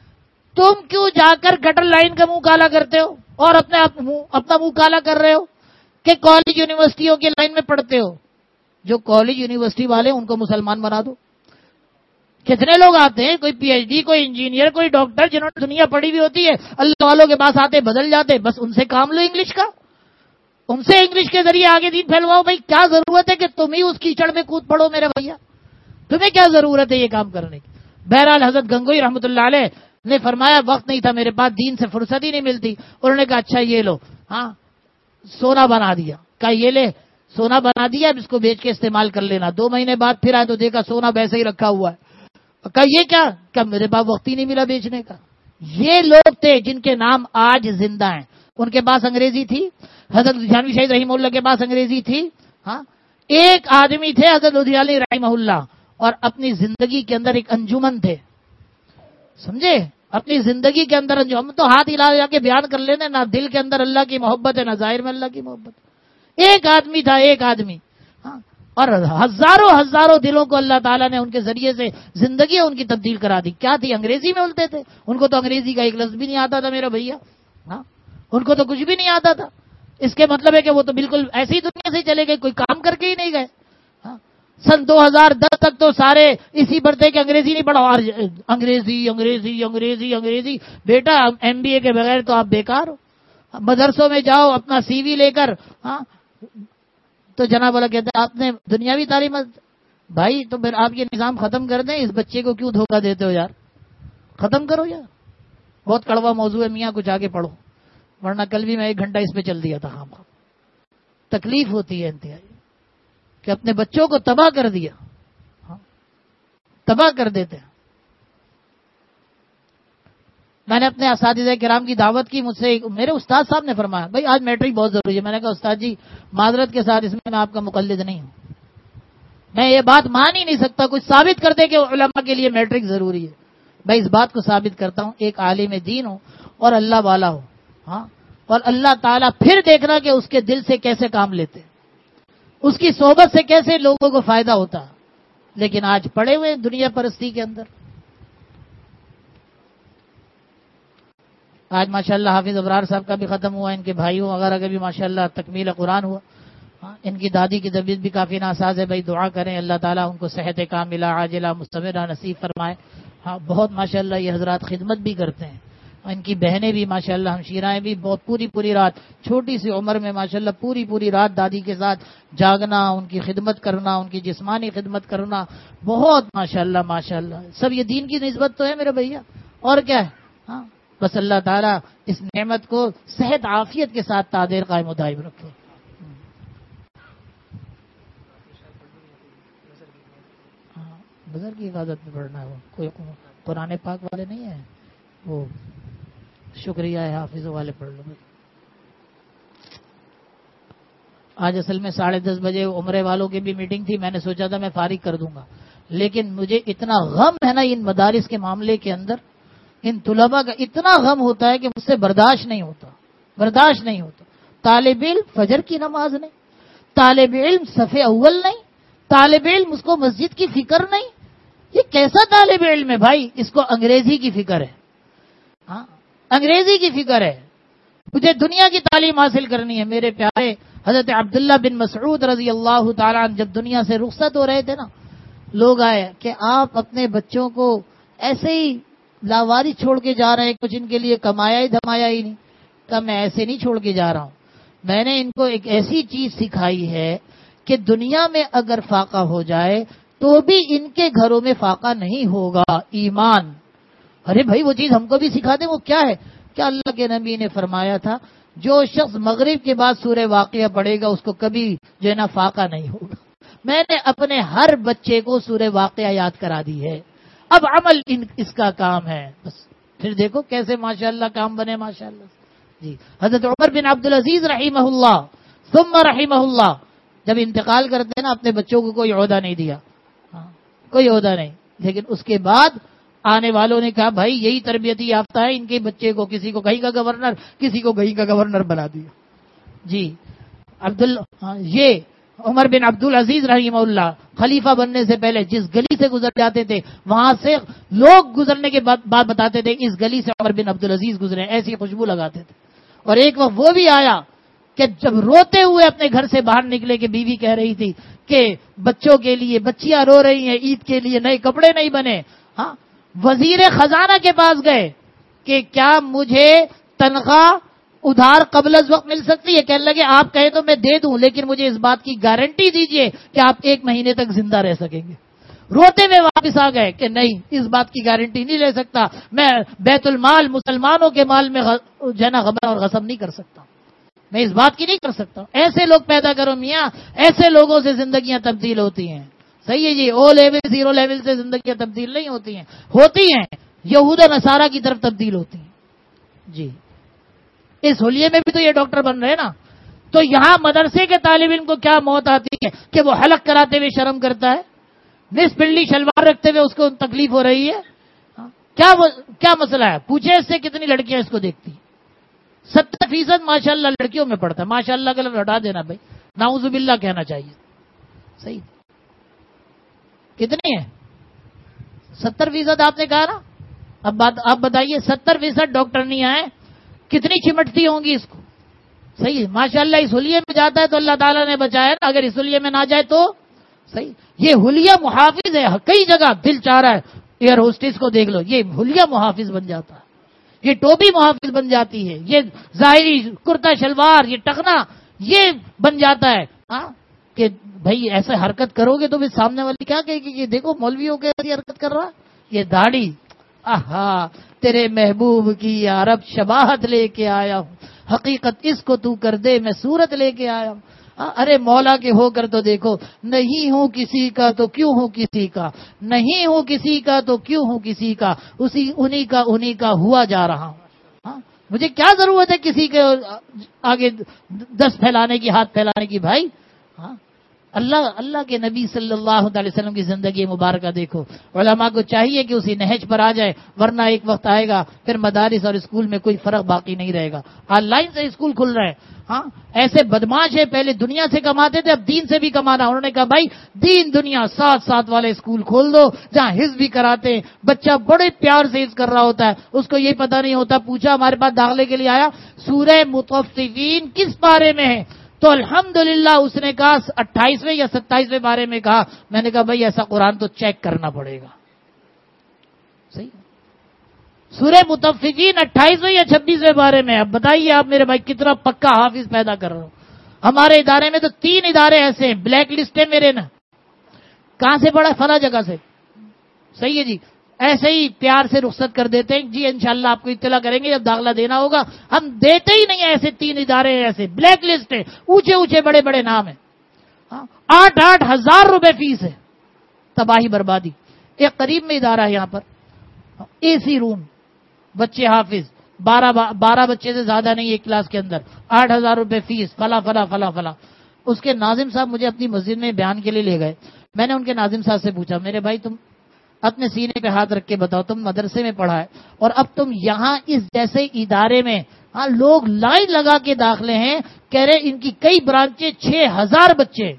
A: تم کیوں جا کر گٹر لائن کا منہ کالا کرتے ہو اور اپنے اپنا منہ کالا کر رہے ہو کہ کالج یونیورسٹیوں کی لائن میں پڑھتے ہو؟ جو کالج یونیورسٹی والے ان کو مسلمان بنا دو. کتنے لوگ آتے ہیں، کوئی پی ایچ ڈی، کوئی انجینئر، کوئی ڈاکٹر، جنہوں نے دنیا پڑھی ہوئی ہوتی ہے، اللہ والوں کے پاس آتے بدل جاتے. بس ان سے کام لو انگلش کا، ان سے انگلش کے ذریعے آگے دین پھیلواؤ. بھائی کیا ضرورت ہے کہ تم ہی اس کیچڑ میں کود پڑو میرے بھیا؟ تمہیں کیا ضرورت ہے یہ کام کرنے کی؟ بہرحال حضرت گنگوئی رحمۃ اللہ علیہ نے فرمایا وقت نہیں تھا میرے پاس، دین سے فرصت ہی نہیں ملتی. انہوں نے کہا اچھا یہ لو، ہاں سونا بنا دیا. کہا یہ لے سونا بنا دیا، اب اس کو بیچ کے استعمال کر لینا. دو مہینے بعد پھر آئے تو دیکھا سونا ویسے ہی رکھا ہوا ہے. کہا یہ کیا؟ کہ میرے پاس وقت ہی نہیں ملا بیچنے کا. یہ لوگ تھے جن کے نام آج زندہ ہیں. ان کے پاس انگریزی تھی، حضرت لدھیانوی شہید رحمہ اللہ کے پاس انگریزی تھی. ہاں ایک آدمی تھے حضرت لدھیانوی رحمہ اللہ، اور اپنی زندگی کے اندر ایک انجمن تھے. سمجھے؟ اپنی زندگی کے اندر ہم تو ہاتھ ہلا جا کے بیان کر لینے، نہ دل کے اندر اللہ کی محبت ہے نہ ظاہر میں اللہ کی محبت. ایک آدمی تھا، ایک آدمی. ہاں اور ہزاروں ہزاروں دلوں کو اللہ تعالیٰ نے ان کے ذریعے سے زندگی ان کی تبدیل کرا دی. کیا تھی؟ انگریزی میں بولتے تھے. ان کو تو انگریزی کا ایک لفظ بھی نہیں آتا تھا میرا بھیا. ہاں ان کو تو کچھ بھی نہیں آتا تھا. اس کے مطلب ہے کہ وہ تو بالکل ایسی دنیا سے چلے گئے، کوئی کام کر کے ہی نہیں گئے. سن دو ہزار دس تک تو سارے اسی پر تھے کہ انگریزی نہیں پڑھا، اور انگریزی انگریزی انگریزی انگریزی. بیٹا ایم بی اے کے بغیر تو آپ بیکار ہو. مدرسوں میں جاؤ اپنا سی وی لے کر، ہاں تو جناب والا کہتے ہیں آپ نے دنیاوی تعلیم. بھائی تو پھر آپ یہ نظام ختم کر دیں، اس بچے کو کیوں دھوکہ دیتے ہو یار؟ ختم کرو یار. بہت کڑوا موضوع ہے میاں، کچھ آگے پڑھو، ورنہ کل بھی میں ایک گھنٹہ اس پہ چل دیا تھا. خام خام تکلیف ہوتی ہے انتہائی کہ اپنے بچوں کو تباہ کر دیا. ہاں تباہ کر دیتے ہیں. میں نے اپنے اساتذہ کرام کی دعوت کی. مجھ سے میرے استاد صاحب نے فرمایا بھائی آج میٹرک بہت ضروری ہے. میں نے کہا استاد جی معذرت کے ساتھ اس میں میں آپ کا مقلد نہیں ہوں، میں یہ بات مان ہی نہیں سکتا کچھ ثابت کر دے کہ علماء کے لیے میٹرک ضروری ہے. بھائی اس بات کو ثابت کرتا ہوں، ایک عالم دین ہوں اور اللہ والا ہو. ہاں اور اللہ تعالیٰ پھر دیکھنا کہ اس کے دل سے کیسے کام لیتے, اس کی صحبت سے کیسے لوگوں کو فائدہ ہوتا. لیکن آج پڑے ہوئے دنیا پرستی کے اندر. آج ماشاءاللہ حافظ ابرار صاحب کا بھی ختم ہوا, ان کے بھائیوں وغیرہ کا بھی ماشاءاللہ تکمیل قرآن ہوا. ہاں ان کی دادی کی طبیعت بھی کافی ناساز ہے, بھائی دعا کریں اللہ تعالیٰ ان کو صحت کاملہ عاجلہ مستمرہ نصیب فرمائے. ہاں بہت ماشاءاللہ یہ حضرات خدمت بھی کرتے ہیں, ان کی بہنیں بھی ماشاءاللہ ہمشیرائیں بھی بہت پوری پوری رات چھوٹی سی عمر میں ماشاءاللہ پوری پوری رات دادی کے ساتھ جاگنا, ان کی خدمت کرنا, ان کی جسمانی خدمت کرنا, بہت ماشاءاللہ ماشاءاللہ. سب یہ دین کی نسبت تو ہے میرے بھیا, اور کیا ہے. ہاں بس اللہ تعالیٰ اس نعمت کو صحت عافیت کے ساتھ تادیر قائم و دائم رکھے. بزرگ کی عبادت میں پڑھنا ہے, وہ کوئی قرآن پاک والے نہیں ہیں, وہ شکریہ ہے حافظ والے پڑھ لو. آج اصل میں ساڑھے دس بجے عمرے والوں کی بھی میٹنگ تھی, میں نے سوچا تھا میں فارغ کر دوں گا, لیکن مجھے اتنا غم ہے نا ان مدارس کے معاملے کے اندر, ان طلباء کا اتنا غم ہوتا ہے کہ مجھ سے برداشت نہیں ہوتا, برداشت نہیں ہوتا. طالب علم فجر کی نماز نہیں, طالب علم صف اول نہیں, طالب علم اس کو مسجد کی فکر نہیں. یہ کیسا طالب علم ہے بھائی, اس کو انگریزی کی فکر ہے. ہاں انگریزی کی فکر ہے, مجھے دنیا کی تعلیم حاصل کرنی ہے. میرے پیارے حضرت عبداللہ بن مسعود رضی اللہ تعالیٰ عنہ جب دنیا سے رخصت ہو رہے تھے نا, لوگ آئے کہ آپ اپنے بچوں کو ایسے ہی لاواری چھوڑ کے جا رہے ہیں, کچھ ان کے لیے کمایا ہی دھمایا ہی نہیں. کہا میں ایسے نہیں چھوڑ کے جا رہا ہوں, میں نے ان کو ایک ایسی چیز سکھائی ہے کہ دنیا میں اگر فاقہ ہو جائے تو بھی ان کے گھروں میں فاقہ نہیں ہوگا, ایمان. ارے بھائی وہ چیز ہم کو بھی سکھا دیں, وہ کیا ہے؟ کیا اللہ کے نبی نے فرمایا تھا جو شخص مغرب کے بعد سورہ واقعہ پڑھے گا اس کو کبھی جو ہے نا فاقہ نہیں ہوگا. میں نے اپنے ہر بچے کو سورہ واقعہ یاد کرا دی ہے, اب عمل ان اس کا کام ہے. بس پھر دیکھو کیسے ماشاءاللہ کام بنے ماشاءاللہ. جی حضرت عمر بن عبدالعزیز رحمہ اللہ ثم رحمہ اللہ جب انتقال کرتے ہیں نا, اپنے بچوں کو کوئی عہدہ نہیں دیا, ہاں کوئی عہدہ نہیں. لیکن اس کے بعد آنے والوں نے کہا بھائی یہی تربیتی یافتہ ہے, ان کے بچے کو کسی کو کہیں کا گورنر, کسی کو کہیں کا گورنر بنا دیا. جی عبد یہ عمر بن عبدالعزیز رحمہ اللہ خلیفہ بننے سے پہلے جس گلی سے گزر جاتے تھے وہاں سے لوگ گزرنے کے بعد بتاتے تھے اس گلی سے عمر بن عبدالعزیز گزرے, ایسی خوشبو لگاتے تھے. اور ایک وقت وہ بھی آیا کہ جب روتے ہوئے اپنے گھر سے باہر نکلے کہ بیوی کہہ رہی تھی کہ بچوں کے لیے بچیاں رو رہی ہیں, عید کے لیے نئے کپڑے نہیں بنے. ہاں وزیر خزانہ کے پاس گئے کہ کیا مجھے تنخواہ ادھار قبل از وقت مل سکتی ہے؟ کہنے لگے آپ کہیں تو میں دے دوں, لیکن مجھے اس بات کی گارنٹی دیجئے کہ آپ ایک مہینے تک زندہ رہ سکیں گے. روتے ہوئے واپس آ گئے کہ نہیں اس بات کی گارنٹی نہیں لے سکتا, میں بیت المال مسلمانوں کے مال میں جو ہے نا غبن اور غصب نہیں کر سکتا, میں اس بات کی نہیں کر سکتا. ایسے لوگ پیدا کرو میاں, ایسے لوگوں سے زندگیاں تبدیل ہوتی ہیں. صحیح ہے جی, او لیول زیرو لیول سے زندگیاں تبدیل نہیں ہوتی ہیں, ہوتی ہیں یہود و نصارہ کی طرف تبدیل ہوتی ہیں. جی اس حلیے میں بھی تو یہ ڈاکٹر بن رہے ہیں نا. تو یہاں مدرسے کے طالب علم کو کیا موت آتی ہے کہ وہ حلق کراتے ہوئے شرم کرتا ہے, نصف پنڈلی شلوار رکھتے ہوئے اس کو تکلیف ہو رہی ہے. کیا کیا مسئلہ ہے؟ پوچھے اس سے کتنی لڑکیاں اس کو دیکھتی. ستر فیصد ماشاء اللہ لڑکیوں میں پڑتا ہے. ماشاء اللہ کا لفظ ہٹا دینا بھائی, نعوذ باللہ کہنا چاہیے. صحیح کتنی ہے؟ ستر فیصد آپ نے کہا نا. اب بات آپ بتائیے, ستر فیصد ڈاکٹر نہیں آئے, کتنی چمٹتی ہوں گی اس کو. صحیح ماشاء اللہ اس حلیے میں جاتا ہے تو اللہ تعالیٰ نے بچایا نا, اگر اس حلیے میں نہ جائے تو صحیح. یہ حلیہ محافظ ہے کئی جگہ, دل چاہ رہا ہے ایئر ہوسٹس کو دیکھ لو, یہ حلیہ محافظ بن جاتا ہے, یہ ٹوپی محافظ بن جاتی ہے, یہ ظاہری کرتا شلوار یہ ٹکنا یہ بن جاتا ہے. ہاں کہ بھائی ایسے حرکت کرو گے تو پھر سامنے والی کیا کہے گی کہ دیکھو مولویوں کے حرکت کر رہا, یہ داڑھی, آہا تیرے محبوب کی یا رب شباہت لے کے آیا ہوں, حقیقت اس کو تو کر دے میں صورت لے کے آیا ہوں. ارے مولا کے ہو کر تو دیکھو, نہیں ہوں کسی کا تو کیوں ہوں کسی کا, نہیں ہوں کسی کا تو کیوں ہوں کسی کا, اسی انہی کا انہی کا ہوا جا رہا ہوں. ہاں مجھے کیا ضرورت ہے کسی کے آگے دس پھیلانے کی, ہاتھ پھیلانے کی بھائی. ہاں اللہ اللہ کے نبی صلی اللہ علیہ وسلم کی زندگی مبارکہ دیکھو. علماء کو چاہیے کہ اسی نہج پر آ جائے، ورنہ ایک وقت آئے گا پھر مدارس اور اسکول میں کوئی فرق باقی نہیں رہے گا. آن لائن سے اسکول کھل رہے ہیں. ہاں ایسے بدماش ہے، پہلے دنیا سے کماتے تھے، اب دین سے بھی کمانا. انہوں نے کہا بھائی دین دنیا ساتھ ساتھ والے اسکول کھول دو جہاں حفظ بھی کراتے ہیں. بچہ بڑے پیار سے حفظ کر رہا ہوتا ہے، اس کو یہ پتہ نہیں ہوتا. پوچھا ہمارے پاس داخلے کے لیے آیا سورہ مطففین کس بارے میں ہے، تو الحمدللہ اس نے کہا اٹھائیسویں یا ستائیسویں بارے میں کہا. میں نے کہا بھائی ایسا قرآن تو چیک کرنا پڑے گا. صحیح سورہ مطففین اٹھائیسویں یا چھبیسویں بارے میں. اب بتائیے آپ میرے بھائی کتنا پکا حافظ پیدا کر رہا ہوں. ہمارے ادارے میں تو تین ادارے ایسے ہیں بلیک لسٹ ہے میرے نا. کہاں سے پڑھا؟ فلاں جگہ سے. صحیح ہے جی. ایسے ہی پیار سے رخصت کر دیتے ہیں جی انشاءاللہ آپ کو اطلاع کریں گے جب داخلہ دینا ہوگا. ہم دیتے ہی نہیں. ایسے تین ادارے ایسے بلیک لسٹ ہے، اونچے اونچے بڑے بڑے نام ہیں. آٹھ آٹھ ہزار روپے فیس ہے. تباہی بربادی. ایک قریب میں ادارہ ہے یہاں پر، اے سی روم، بچے حافظ، بارہ بارہ بچے سے زیادہ نہیں ایک کلاس کے اندر، آٹھ ہزار روپے فیس، فلا فلا فلا فلا. اس کے ناظم صاحب مجھے اپنی مسجد میں بیان کے لیے لے گئے. میں نے ان کے ناظم صاحب سے پوچھا میرے بھائی تم اپنے سینے پہ ہاتھ رکھ کے بتاؤ، تم مدرسے میں پڑھا ہے اور اب تم یہاں اس جیسے ادارے میں، ہاں لوگ لائن لگا کے داخلے ہیں، کہہ رہے ان کی کئی برانچیں، چھ ہزار بچے.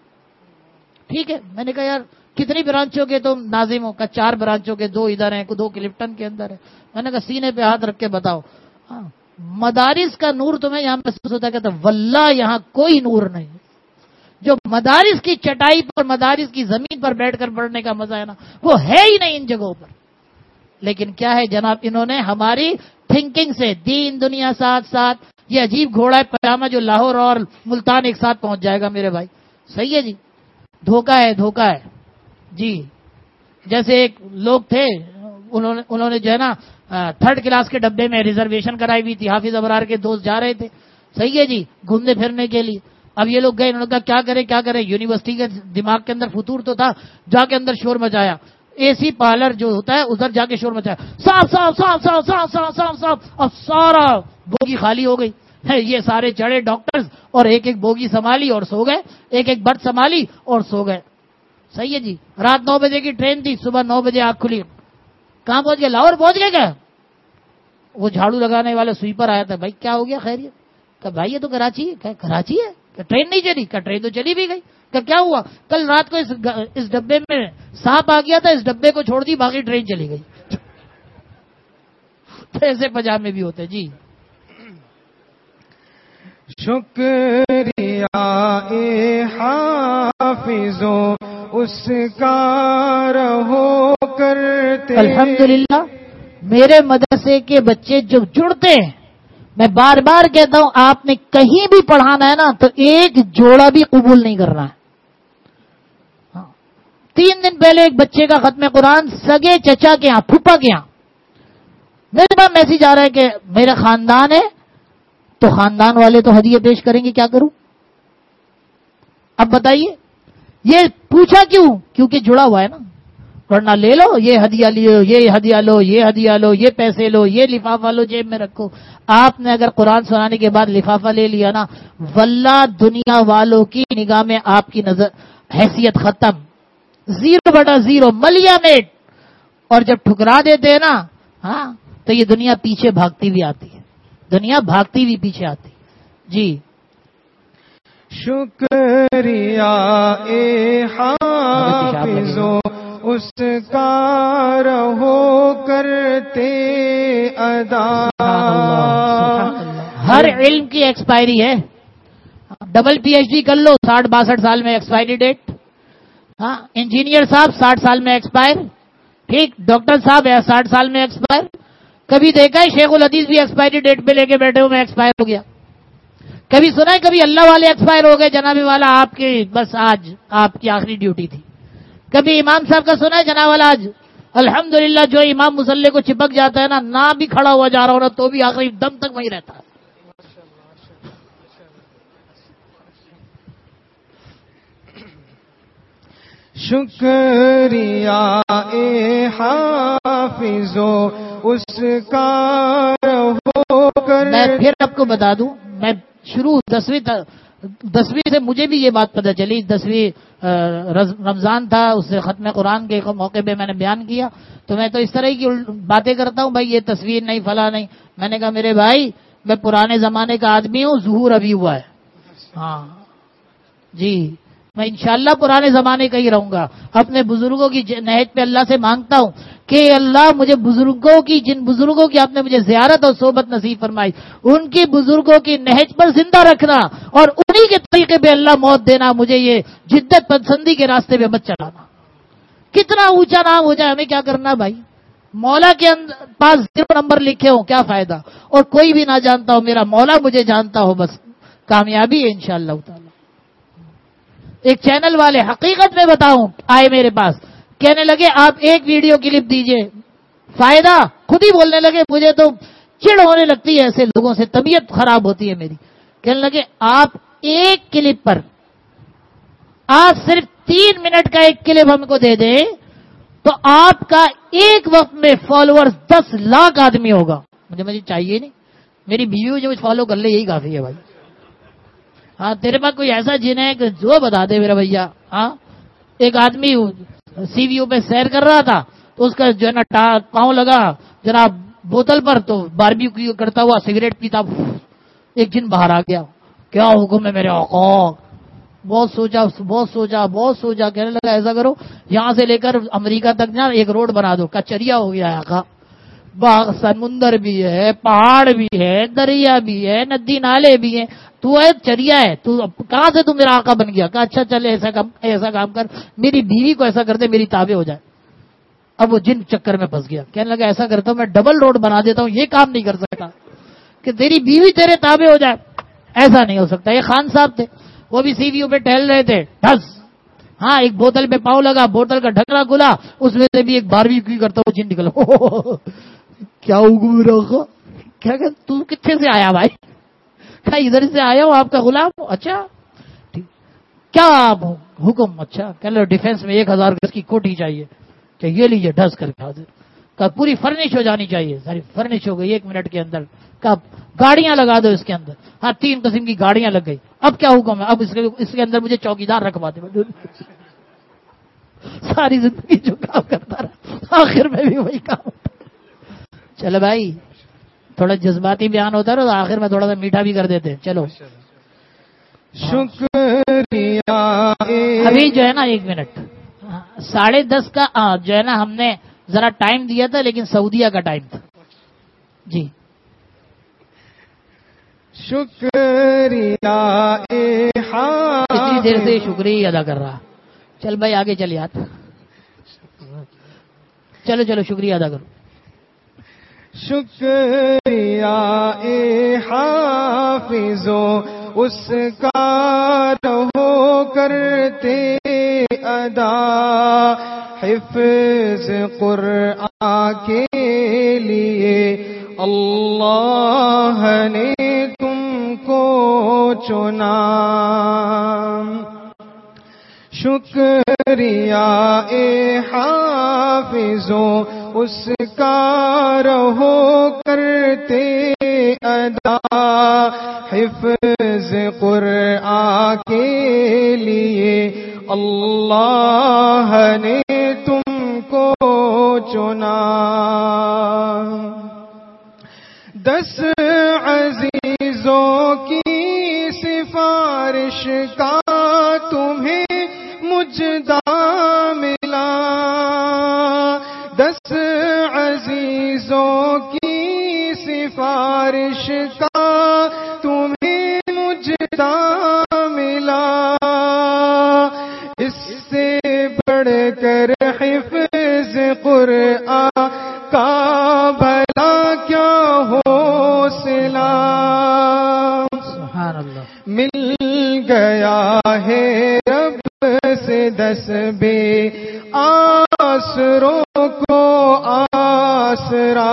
A: ٹھیک ہے. میں نے کہا یار کتنی برانچوں کے تم ناظم ہو؟ کا چار برانچوں کے، دو ادھر ہیں، دو کلپٹن کے اندر ہے. میں نے کہا سینے پہ ہاتھ رکھ کے بتاؤ. ہاں مدارس کا نور تمہیں یہاں محسوس ہوتا ہے؟ کہتا واللہ یہاں کوئی نور نہیں. جو مدارس کی چٹائی پر، مدارس کی زمین پر بیٹھ کر پڑھنے کا مزہ ہے نا، وہ ہے ہی نہیں ان جگہوں پر. لیکن کیا ہے جناب، انہوں نے ہماری تھنکنگ سے دین دنیا ساتھ ساتھ، یہ عجیب گھوڑا ہے پجامہ جو لاہور اور ملتان ایک ساتھ پہنچ جائے گا میرے بھائی. صحیح ہے جی. دھوکہ ہے، دھوکہ ہے جی. جیسے ایک لوگ تھے انہوں نے انہوں نے جو ہے نا تھرڈ کلاس کے ڈبے میں ریزرویشن کرائی ہوئی تھی. حافظ ابرار کے دوست جا رہے تھے. صحیح ہے جی. گھومنے پھرنے کے لیے. اب یہ لوگ گئے، انہوں نے کہا کیا کریں کیا کریں. یونیورسٹی کے دماغ کے اندر فطور تو تھا، جا کے اندر شور مچایا. اے سی پارلر جو ہوتا ہے ادھر جا کے شور مچایا، صاف صاف صاف صاف صاف صاف صاف صاف. اب سارا بوگی خالی ہو گئی ہے. یہ سارے چڑھے ڈاکٹرز اور ایک ایک بوگی سنبھالی اور سو گئے، ایک ایک برتھ سنبھالی اور سو گئے. صحیح ہے جی. رات نو بجے کی ٹرین تھی، صبح نو بجے آنکھ کھلی. کہاں پہنچ گئے؟ لاہور پہنچ گئے. کیا وہ جھاڑو لگانے والا سویپر آیا تھا. بھائی کیا ہو گیا خیریت؟ کہ بھائی یہ تو کراچی ہے. کہ کراچی ہے؟ کہ ٹرین نہیں چلی؟ کہ ٹرین تو چلی بھی گئی. کہ کیا ہوا؟ کل رات کو اس اس ڈبے میں سانپ آ گیا تھا، اس ڈبے کو چھوڑ دی، باقی ٹرین چلی گئی. تو ایسے پجامے بھی ہوتے جی.
B: شکریہ اے حافظو اس کا رہو کرتے.
A: الحمدللہ میرے مدرسے کے بچے جب جڑتے ہیں، میں بار بار کہتا ہوں آپ نے کہیں بھی پڑھانا ہے نا تو ایک جوڑا بھی قبول نہیں کرنا ہے. ہاں. تین دن پہلے ایک بچے کا ختم قرآن سگے چچا کے یہاں، پھوپھا کے یہاں. میرے پاس میسج آ رہا ہے کہ میرا خاندان ہے تو خاندان والے تو ہدیے پیش کریں گے، کیا کروں؟ اب بتائیے یہ پوچھا کیوں؟ کیونکہ جڑا ہوا ہے نا. ورنہ لے لو، یہ ہدیہ لو، یہ ہدیہ لو، یہ ہدیہ لو، یہ پیسے لو، یہ لفافہ لو، جیب میں رکھو. آپ نے اگر قرآن سنانے کے بعد لفافہ لے لیا نا، واللہ دنیا والوں کی نگاہ میں آپ کی نظر حیثیت ختم، زیرو بٹا زیرو، ملیا میٹ. اور جب ٹھکرا دیتے ہیں نا، ہاں تو یہ دنیا پیچھے بھاگتی بھی آتی ہے، دنیا بھاگتی بھی پیچھے آتی جی.
B: شکریہ اے حافظو اس کا رہو کرتے ادا.
A: ہر علم کی ایکسپائری ہے. ڈبل پی ایچ ڈی کر لو، ساٹھ باسٹھ سال میں ایکسپائری ڈیٹ. ہاں انجینئر صاحب ساٹھ سال میں ایکسپائر. ٹھیک. ڈاکٹر صاحب ساٹھ سال میں ایکسپائر. کبھی دیکھا ہے شیخ الحدیث بھی ایکسپائری ڈیٹ پہ لے کے بیٹھے ہو میں ایکسپائر ہو گیا؟ کبھی سنا ہے کبھی اللہ والے ایکسپائر ہو گئے جناب والا آپ کی بس آج آپ کی آخری ڈیوٹی تھی؟ کبھی امام صاحب کا سنا ہے جناب والا آج الحمدللہ جو امام مصلی کو چپک جاتا ہے نا، نہ بھی کھڑا ہوا جا رہا ہو نا تو بھی آخری دم تک وہیں رہتا ہے.
B: شکریہ اے حافظو اس کا رہو کر.
A: میں پھر آپ کو بتا دوں، میں شروع دسویں دسویں سے مجھے بھی یہ بات پتہ چلی، دسویں رمضان تھا، اس سے ختم قرآن کے موقع پہ میں نے بیان کیا، تو میں تو اس طرح کی باتیں کرتا ہوں، بھائی یہ تصویر نہیں فلاں نہیں. میں نے کہا میرے بھائی میں پرانے زمانے کا آدمی ہوں، ظہور ابھی ہوا ہے. ہاں جی، میں انشاءاللہ پرانے زمانے کا ہی رہوں گا. اپنے بزرگوں کی نہج پہ اللہ سے مانگتا ہوں کہ اللہ مجھے بزرگوں کی، جن بزرگوں کی آپ نے مجھے زیارت اور صحبت نصیب فرمائی، ان کی بزرگوں کی نہج پر زندہ رکھنا اور انہی کے طریقے پہ اللہ موت دینا. مجھے یہ جدت پسندی کے راستے پہ مت چلانا. کتنا اونچا نام ہو جائے ہمیں کیا کرنا بھائی؟ مولا کے پاس زیرو نمبر لکھے ہوں کیا فائدہ، اور کوئی بھی نہ جانتا ہو، میرا مولا مجھے جانتا ہو، بس کامیابی ہے انشاءاللہ تعالی. ایک چینل والے حقیقت میں بتاؤں آئے میرے پاس، کہنے لگے آپ ایک ویڈیو کلپ دیجئے، فائدہ خود ہی بولنے لگے، مجھے تو چڑ ہونے لگتی ہے ایسے لوگوں سے، طبیعت خراب ہوتی ہے میری. کہنے لگے آپ ایک کلپ پر، آپ صرف تین منٹ کا ایک کلپ ہم کو دے دیں تو آپ کا ایک وقت میں فالوور دس لاکھ آدمی ہوگا. مجھے مجھے چاہیے نہیں، میری بیوی جو مجھے فالو کر لے یہی کافی ہے بھائی. ہاں تیرے پاس کوئی ایسا جن ہے کہ جو بتا دے میرا بھیا. ہاں ایک آدمی سی ویو پہ سیر کر رہا تھا تو اس کا جو ہے نا پاؤں لگا جناب بوتل پر، تو باربیکیو کرتا ہوا سگریٹ پیتا، ایک جن باہر آ گیا. کیا حکم ہے میرے آقا؟ بہت سوچا بہت سوچا بہت سوچا کہنے لگا ایسا کرو یہاں سے لے کر امریکہ تک نا ایک روڈ بنا دو. کچریا ہو گیا آقا، باغ سمندر بھی ہے، پہاڑ بھی ہے، دریا بھی ہے، ندی نالے بھی ہیں، تو ہے چریا ہے، تو کہاں سے تو میرا آقا بن گیا؟ کہا اچھا چل ایسا کام ایسا کام کر، میری بیوی کو ایسا کر دے میری تابع ہو جائے. اب وہ جن چکر میں پھنس گیا، کہنے لگا ایسا کرتا ہوں میں ڈبل روڈ بنا دیتا ہوں، یہ کام نہیں کر سکتا کہ تیری بیوی تیرے تابع ہو جائے، ایسا نہیں ہو سکتا. یہ خان صاحب تھے، وہ بھی سی ویو پہ ٹہل رہے تھے، ڈھس ہاں ایک بوتل پہ پاؤں لگا، بوتل کا ڈھکنا کھلا، اس میں سے بھی ایک باربیکیو کرتا ہوا جن نکلا. کیا حکم رکھا؟ کیا کہ تو کتنے سے آیا بھائی؟ کیا ادھر سے آیا ہوں آپ کا غلام. اچھا کیا حکم؟ اچھا کہنے لو ڈیفینس میں ایک ہزار گز کی کوٹھی چاہیے. کہ یہ لیجیے ڈھس کر کے حاضر. کہا پوری فرنش ہو جانی چاہیے. ساری فرنش ہو گئی ایک منٹ کے اندر. کہا گاڑیاں لگا دو اس کے اندر. ہاں تین قسم کی گاڑیاں لگ گئی. اب کیا حکم ہے؟ اب اس کے اس کے اندر مجھے چوکیدار رکھوا دے. ساری زندگی جو کام کرتا رہا آخر میں بھی وہی کام ہوتا. چلو بھائی تھوڑا جذباتی بیان ہوتا ہے تو آخر میں تھوڑا سا میٹھا بھی کر دیتے. چلو
B: شکریہ.
A: ابھی جو ہے نا ایک منٹ ساڑھے دس کا جو ہے نا ہم نے ذرا ٹائم دیا تھا لیکن سعودیہ کا ٹائم تھا. جی
B: شکریہ
A: اتنی دیر سے شکریہ ادا کر رہا. چل بھائی آگے چل یار، چلو چلو شکریہ ادا کرو.
B: شکریہ اے حافظو اس کا رہو کرتے ادا، حفظ قرآن کے لیے اللہ نے تم کو چنا. شکریہ اے حافظو اس کا رہو کرتے ادا، حفظ قرآن کے لیے اللہ نے تم کو چنا. دس عزیزوں کی سفارش کا تمہیں مجدہ ملا، دس عزیزوں کی سفارش کا تمہیں مجدہ ملا. اس سے بڑھ کر حفظ قرآن کا بھلا کیا حوصلہ.
A: سبحان اللہ.
B: مل گیا ہے رب سے دس بے آسروں کو آسرا،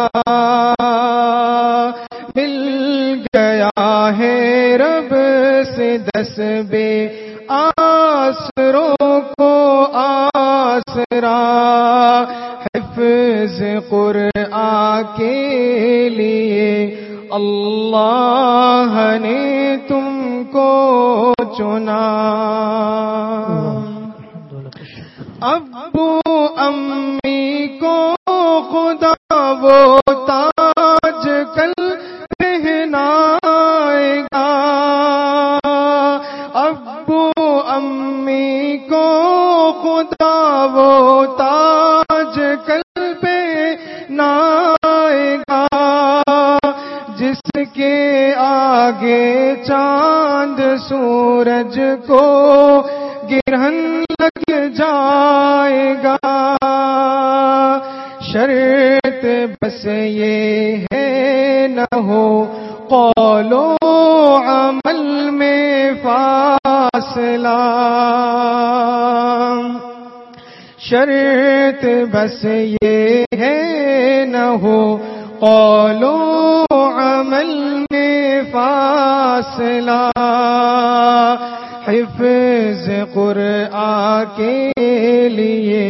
B: مل گیا ہے رب سے دس بے آسروں کو آسرا، حفظ قرآن کے لیے اللہ نے تم کو ابو امی کو خدا وہ تاج کل پہنائے گا، ابو امی کو خدا وہ تاج کل پہنائے گا، جس کے آگے چاند سورج کو گرہن لگ جائے گا۔ شرط بس یہ ہے نہ ہو قول و عمل میں فاصلہ، شرط بس یہ ہے نہ ہو قول و عمل میں فاصلہ، حفظ قرآن کے لیے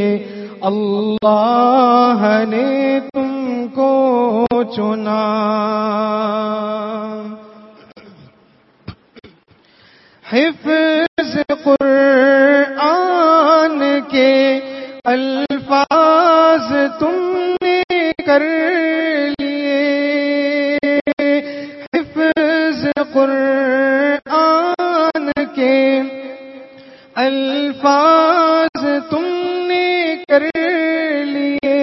B: اللہ نے تم کو چنا، حفظ قرآن کے الفاظ تم نے کر لیے، حفظ قرآن کے الفاظ تم نے کر لیے،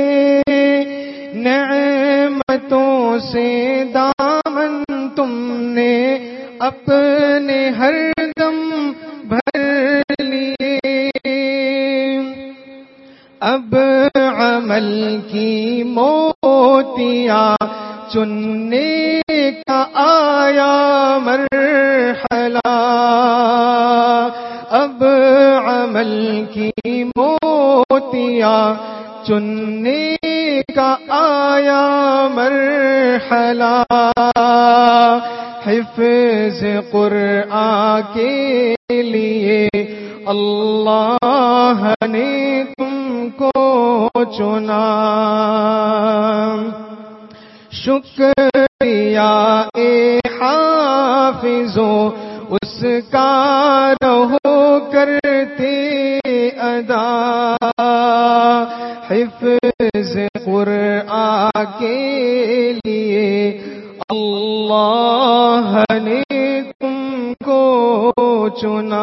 B: نعمتوں سے دامن تم نے اپنے ہر دم بھر لیے، اب عمل کی موتیاں چننے کا آیا مرحلہ، اب عمل کی موتیاں چننے کا آیا مرحلہ، حفظ قرآن کے لیے اللہ نے تم کو چنا، شکریہ اے حافظو اس کا رہو کرتے ادا، حفظ قرآن کے لیے اللہ نے تم کو چنا۔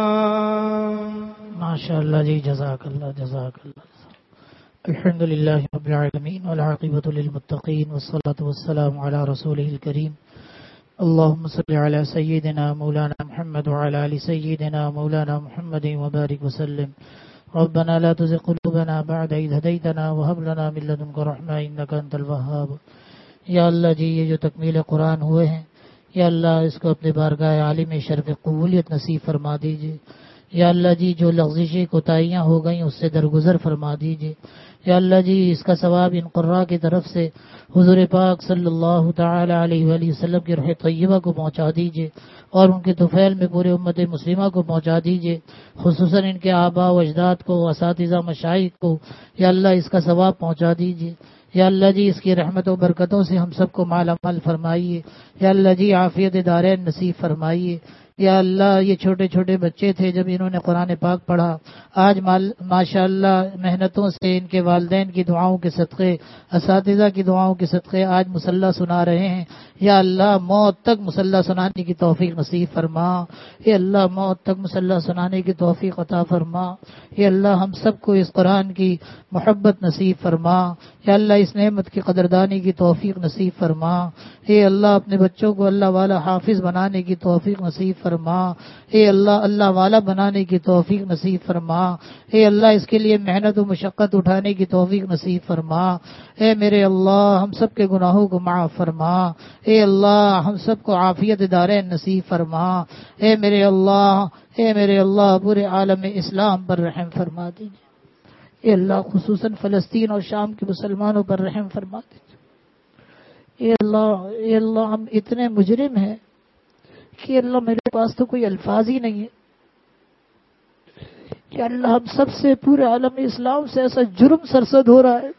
A: ماشاءاللہ جی، جزاک اللہ جزاک اللہ۔ الحمد للہ رب العالمین والعاقبۃ للمتقین والصلاة والسلام علی رسولہ الکریم، اللہم صل علی سیدنا مولانا محمد وعلی آل سیدنا مولانا محمد وبارک وسلم، ربنا لا تزغ قلوبنا بعد اذ ہدیتنا وہب لنا من لدنک رحمہ انک انت الوہاب۔ یا اللہ جی، یہ جو تکمیل قرآن ہوئے ہیں، یا اللہ اس کو اپنے بارگاہ عالم شرف قبولیت نصیب فرما دیجیے، یا اللہ جی جو لغزشیں کوتاہیاں ہو گئیں اس سے درگزر فرما دیجیے، یا اللہ جی اس کا ثواب ان قراء کی طرف سے حضور پاک صلی اللہ تعالی علیہ وآلہ وسلم کی روح طیبہ کو پہنچا دیجیے، اور ان کے طفیل میں پورے امت مسلمہ کو پہنچا دیجیے، خصوصاً ان کے آباء و اجداد کو، اساتذہ مشائخ کو، یا اللہ اس کا ثواب پہنچا دیجیے، یا اللہ جی اس کی رحمت و برکتوں سے ہم سب کو مالا مال فرمائیے، یا اللہ جی عافیت دارین نصیب فرمائیے، یا اللہ یہ چھوٹے چھوٹے بچے تھے جب انہوں نے قرآن پاک پڑھا، آج ماشاء اللہ محنتوں سے ان کے والدین کی دعاؤں کے صدقے، اساتذہ کی دعاؤں کے صدقے آج مصلی سنا رہے ہیں، یا اللہ موت تک مصلی سنانے کی توفیق نصیب فرما، یا اللہ موت تک مصلی سنانے کی توفیق عطا فرما، یا اللہ ہم سب کو اس قرآن کی محبت نصیب فرما، یا اللہ اس نعمت کی قدردانی کی توفیق نصیب فرما، اے اللہ اپنے بچوں کو اللہ والا حافظ بنانے کی توفیق نصیب فرما، اے اللہ اللہ والا بنانے کی توفیق نصیب فرما، اے اللہ اس کے لیے محنت و مشقت اٹھانے کی توفیق نصیب فرما، اے میرے اللہ ہم سب کے گناہوں کو معاف فرما، اے اللہ ہم سب کو عافیت دارین نصیب فرما، اے میرے اللہ اے میرے اللہ پورے عالم اسلام پر رحم فرما دیجیے، اے اللہ خصوصاً فلسطین اور شام کے مسلمانوں پر رحم فرما دیجیے، اے اللہ اے اللہ ہم اتنے مجرم ہیں کہ اللہ میرے پاس تو کوئی الفاظ ہی نہیں ہے کہ اللہ ہم سب سے پورے عالم اسلام سے ایسا جرم سرزد ہو رہا ہے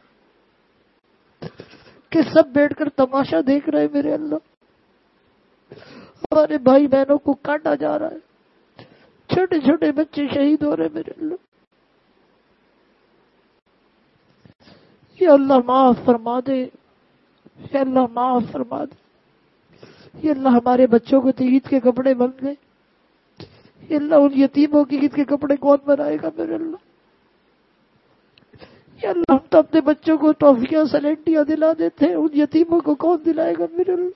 A: کہ سب بیٹھ کر تماشا دیکھ رہے ہیں، میرے اللہ ہمارے بھائی بہنوں کو کاٹا جا رہا ہے، چھوٹے چھوٹے بچے شہید ہو رہے ہیں، میرے اللہ یا اللہ معاف فرما دے، یا اللہ معاف فرما دے، یا اللہ ہمارے بچوں کو تو عید کے کپڑے بن گئے، یا اللہ ان یتیموں کی عید کے کپڑے کون بنائے گا میرے اللہ؟ یا اللہ ہم تو اپنے بچوں کو ٹافیاں سلیٹیاں دلا دیتے ہیں، ان یتیموں کو کون دلائے گا میرے اللہ؟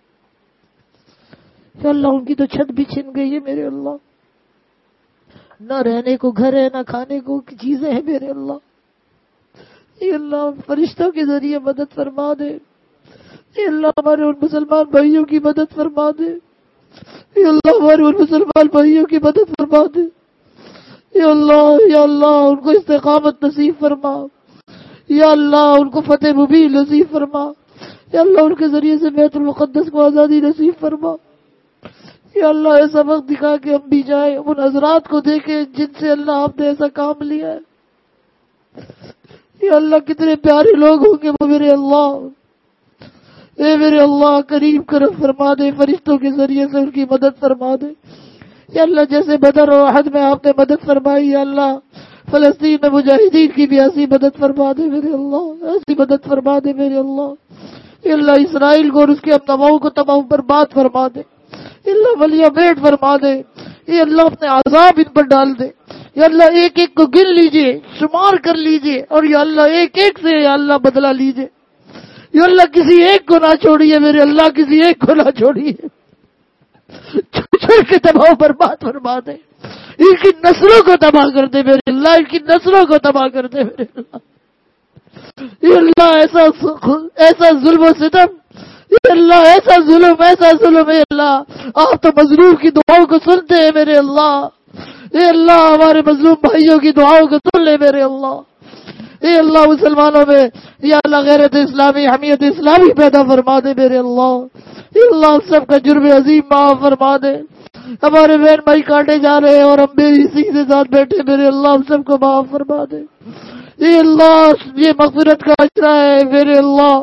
A: یا اللہ ان کی تو چھت بھی چھن گئی ہے میرے اللہ، نہ رہنے کو گھر ہے، نہ کھانے کو چیزیں ہیں میرے اللہ۔ یا اللہ فرشتوں کے ذریعے مدد فرما دے، یا اللہ ہمارے ان مسلمان بھائیوں کی مدد فرما دے، یا اللہ ہمارے ان مسلمان بھائیوں کی مدد فرما دے، یا اللہ یا اللہ ان کو استقامت نصیب فرما، یا اللہ ان کو فتح مبین نصیب فرما، یا اللہ ان کے ذریعے سے بیت المقدس کو آزادی نصیب فرما، یا اللہ ایسا وقت دکھا کہ ہم بھی جائیں ان حضرات کو دیکھیں جن سے اللہ آپ نے ایسا کام لیا ہے۔ یا اللہ کتنے پیارے لوگ ہوں گے وہ میرے اللہ، اے میرے اللہ کریم کرم فرما دے، فرشتوں کے ذریعے سے ان کی مدد فرما دے۔ یا اللہ جیسے بدر اور احد میں آپ نے مدد فرمائی، یا اللہ فلسطین میں مجاہدین کی بھی ایسی مدد فرما دے میرے اللہ، ایسی مدد فرما دے میرے اللہ۔ یا اللہ اسرائیل کو اور اس کے ابناؤں کو تمام برباد فرما دے، یا اللہ ولیہ بیٹ فرما دے، یا اللہ اپنے عذاب ان پر ڈال دے، یا اللہ ایک ایک کو گن لیجئے، شمار کر لیجئے، اور یا اللہ ایک ایک سے یا اللہ بدلہ لیجئے، یا اللہ کسی ایک کو نہ چھوڑیے میرے اللہ، کسی ایک کو نہ چھوڑیے، چھوڑ کے تباہ برباد فرما دے، ان کی نسلوں کو تباہ کر دے میرے اللہ، ان کی نسلوں کو تباہ کر دے میرے اللہ۔ یا اللہ ایسا ایسا ظلم و ستم، یا اللہ ایسا ظلم ایسا ظلم، یا اللہ آپ تو مظلوم کی دعاؤں کو سنتے ہیں میرے اللہ، اے اللہ ہمارے مظلوم بھائیوں کی دعاؤں کو سن لے میرے اللہ، اے اللہ مسلمانوں میں یا اللہ غیرت اسلامی حمیت اسلامی پیدا فرما دے میرے اللہ، اے اللہ سب کا جرم عظیم معاف فرما دے، ہمارے بہن بھائی کاٹے جا رہے ہیں اور ہم بھی اسی کے ساتھ بیٹھے میرے اللہ، ہم سب کو معاف فرما دے، اے اللہ یہ مغفرت کا اجرا ہے میرے اللہ،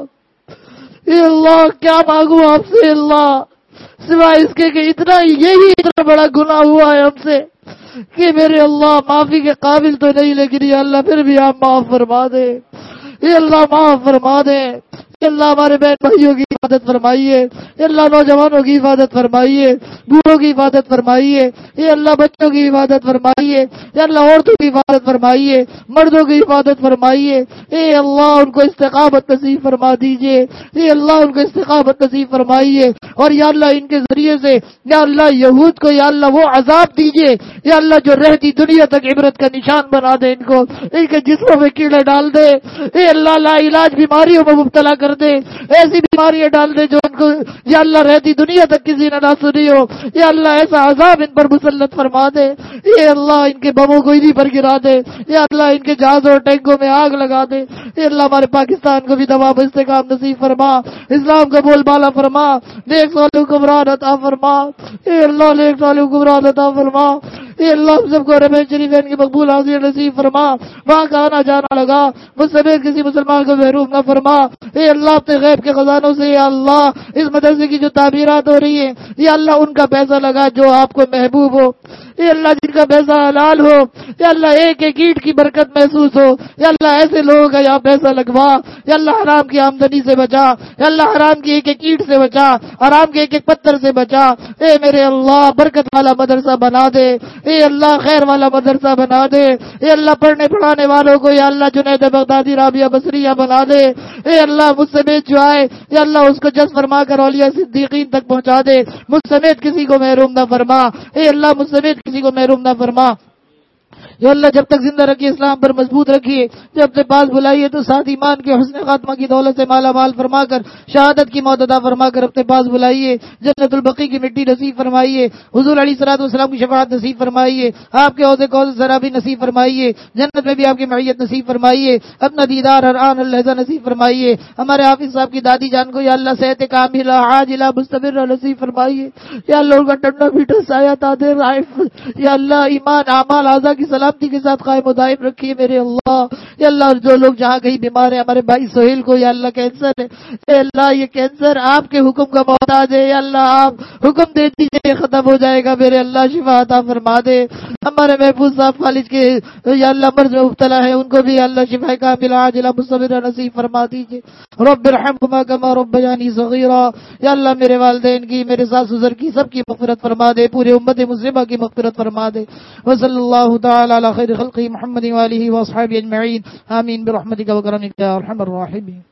A: اے اللہ کیا مانگوں آپ سے اللہ سوائے اس کے کہ اتنا یہی اتنا بڑا گناہ ہوا ہے ہم سے کہ میرے اللہ معافی کے قابل تو نہیں، لیکن یا اللہ پھر بھی آپ معاف فرما دے، اے اللہ معاف فرما دے، اے اللہ ہمارے بہن بھائیوں کی حفاظت فرمائیے، اے اللہ نوجوانوں کی حفاظت فرمائیے، بوڑھوں کی حفاظت فرمائیے، اے اللہ بچوں کی حفاظت فرمائیے، اے اللہ عورتوں کی حفاظت فرمائیے، مردوں کی حفاظت فرمائیے، اے اللہ ان کو استقامت نصیب فرما دیجئے، اے اللہ ان کو استقامت نصیب فرمائیے، اور یا اللہ ان کے ذریعے سے یا اللہ یہود کو یا اللہ وہ عذاب دیجئے یا اللہ جو رہتی دنیا تک عبرت کا نشان بنا دے، ان کو ان کے جسموں میں کیڑے ڈال دے، اے اللہ لا علاج بیماریوں میں مبتلا کر دے، ایسی بیماریاں ڈال دے جو ان کو یا اللہ رہتی دنیا تک کسی نے نہ سنی ہو، یا اللہ ایسا عذاب ان پر مسلط فرما دے، اے اللہ ان کے بموں کو انہی پر گرا دے، یا اللہ ان کے جہازوں اور ٹینکوں میں آگ لگا دے، اے اللہ ہمارے پاکستان کو بھی تمام استحکام نصیب فرما، اسلام کا بول بالا فرما، نیک صالح حکمران عطا فرما، اے اللہ نیک صالح حکمران عطا فرما، اے اللہ ہم سب کو رحمت شریف ان کی مقبول حاضر نصیب فرما، وہاں کا آنا جانا لگا مجھ سمیت کسی مسلمان کو محروم نہ فرما، اے اللہ اپنے غیب کے خزانوں سے یا اللہ اس مدرسے کی جو تعمیرات ہو رہی ہیں یا اللہ ان کا پیسہ لگا جو آپ کو محبوب ہو، اے اللہ جن کا پیسہ حلال ہو، یا اللہ ایک ایک اینٹ کی برکت محسوس ہو، یا اللہ ایسے لوگوں کا یہاں پیسہ لگوا، یا اللہ حرام کی آمدنی سے بچا، یا اللہ حرام کی ایک ایک اینٹ سے بچا، حرام کے ایک ایک پتھر سے بچا، اے میرے اللہ برکت والا مدرسہ بنا دے، اے اللہ خیر والا مدرسہ بنا دے، اے اللہ پڑھنے پڑھانے والوں کو یا اللہ جنید بغدادی رابعہ بصریہ بنا دے، اے اللہ مجھ سمیت جو آئے یا اللہ اس کو جذب فرما کر اولیاء صدیقین تک پہنچا دے، مجھ سمیت کسی کو محروم نہ فرما، اے اللہ مجھ سمیت کسی کو محروم نہ فرما، یا اللہ جب تک زندہ رکھیے اسلام پر مضبوط رکھیے، جب سے پاس بلائیے تو ساتھ ایمان کے حسن خاتمہ کی دولت سے مالا مال فرما کر شہادت کی موت عطا فرما کر اپنے پاس بلائیے، جنت البقیع کی مٹی نصیب فرمائیے، حضور علیہ الصلوۃ والسلام کی شفاعت نصیب فرمائیے، آپ کے حوض کوثر سرابی نصیب فرمائیے، جنت میں بھی آپ کی معیت نصیب فرمائیے، اپنا دیدار اور آن اللحظہ نصیب فرمائیے، ہمارے حافظ صاحب کی دادی جان کو یا اللہ صحت کاملہ عاجلہ مستمرہ نصیب فرمائیے، یا اللہ ان کا ٹھنڈا میٹھا سایہ تادر رائف یا اللہ ایمان اعمال اعضاء کی سلامتی کے ساتھ قائم و دائم رکھیے میرے اللہ. یا اللہ جو لوگ جہاں کہیں بیمار ہیں، ہمارے بھائی سہیل کو یا اللہ کینسر ہے، اے اللہ یہ کینسر آپ کے حکم کا محتاج ہے. یا اللہ آپ حکم دے دیجیے ختم ہو جائے گا میرے اللہ. شفا عطا فرما دے. ہمارے محفوظ صاحب فالج کے یا اللہ مرض میں مبتلا ہے، ان کو بھی اللہ شفا کاملہ عاجلہ مستمرہ نصیب فرما دیجیے. رب ارحمهما كما ربياني صغيرا. یا اللہ میرے والدین کی، میرے ساس سسر کی، سب کی مغفرت فرما دے. پورے امت مسلمہ کی مغفرت فرما دے. وصلی اللہ تعالی علی خیر خلقہ محمد وآلہ واصحابہ اجمعین. آمین برحمتک وکرمک یا ارحم الراحمین.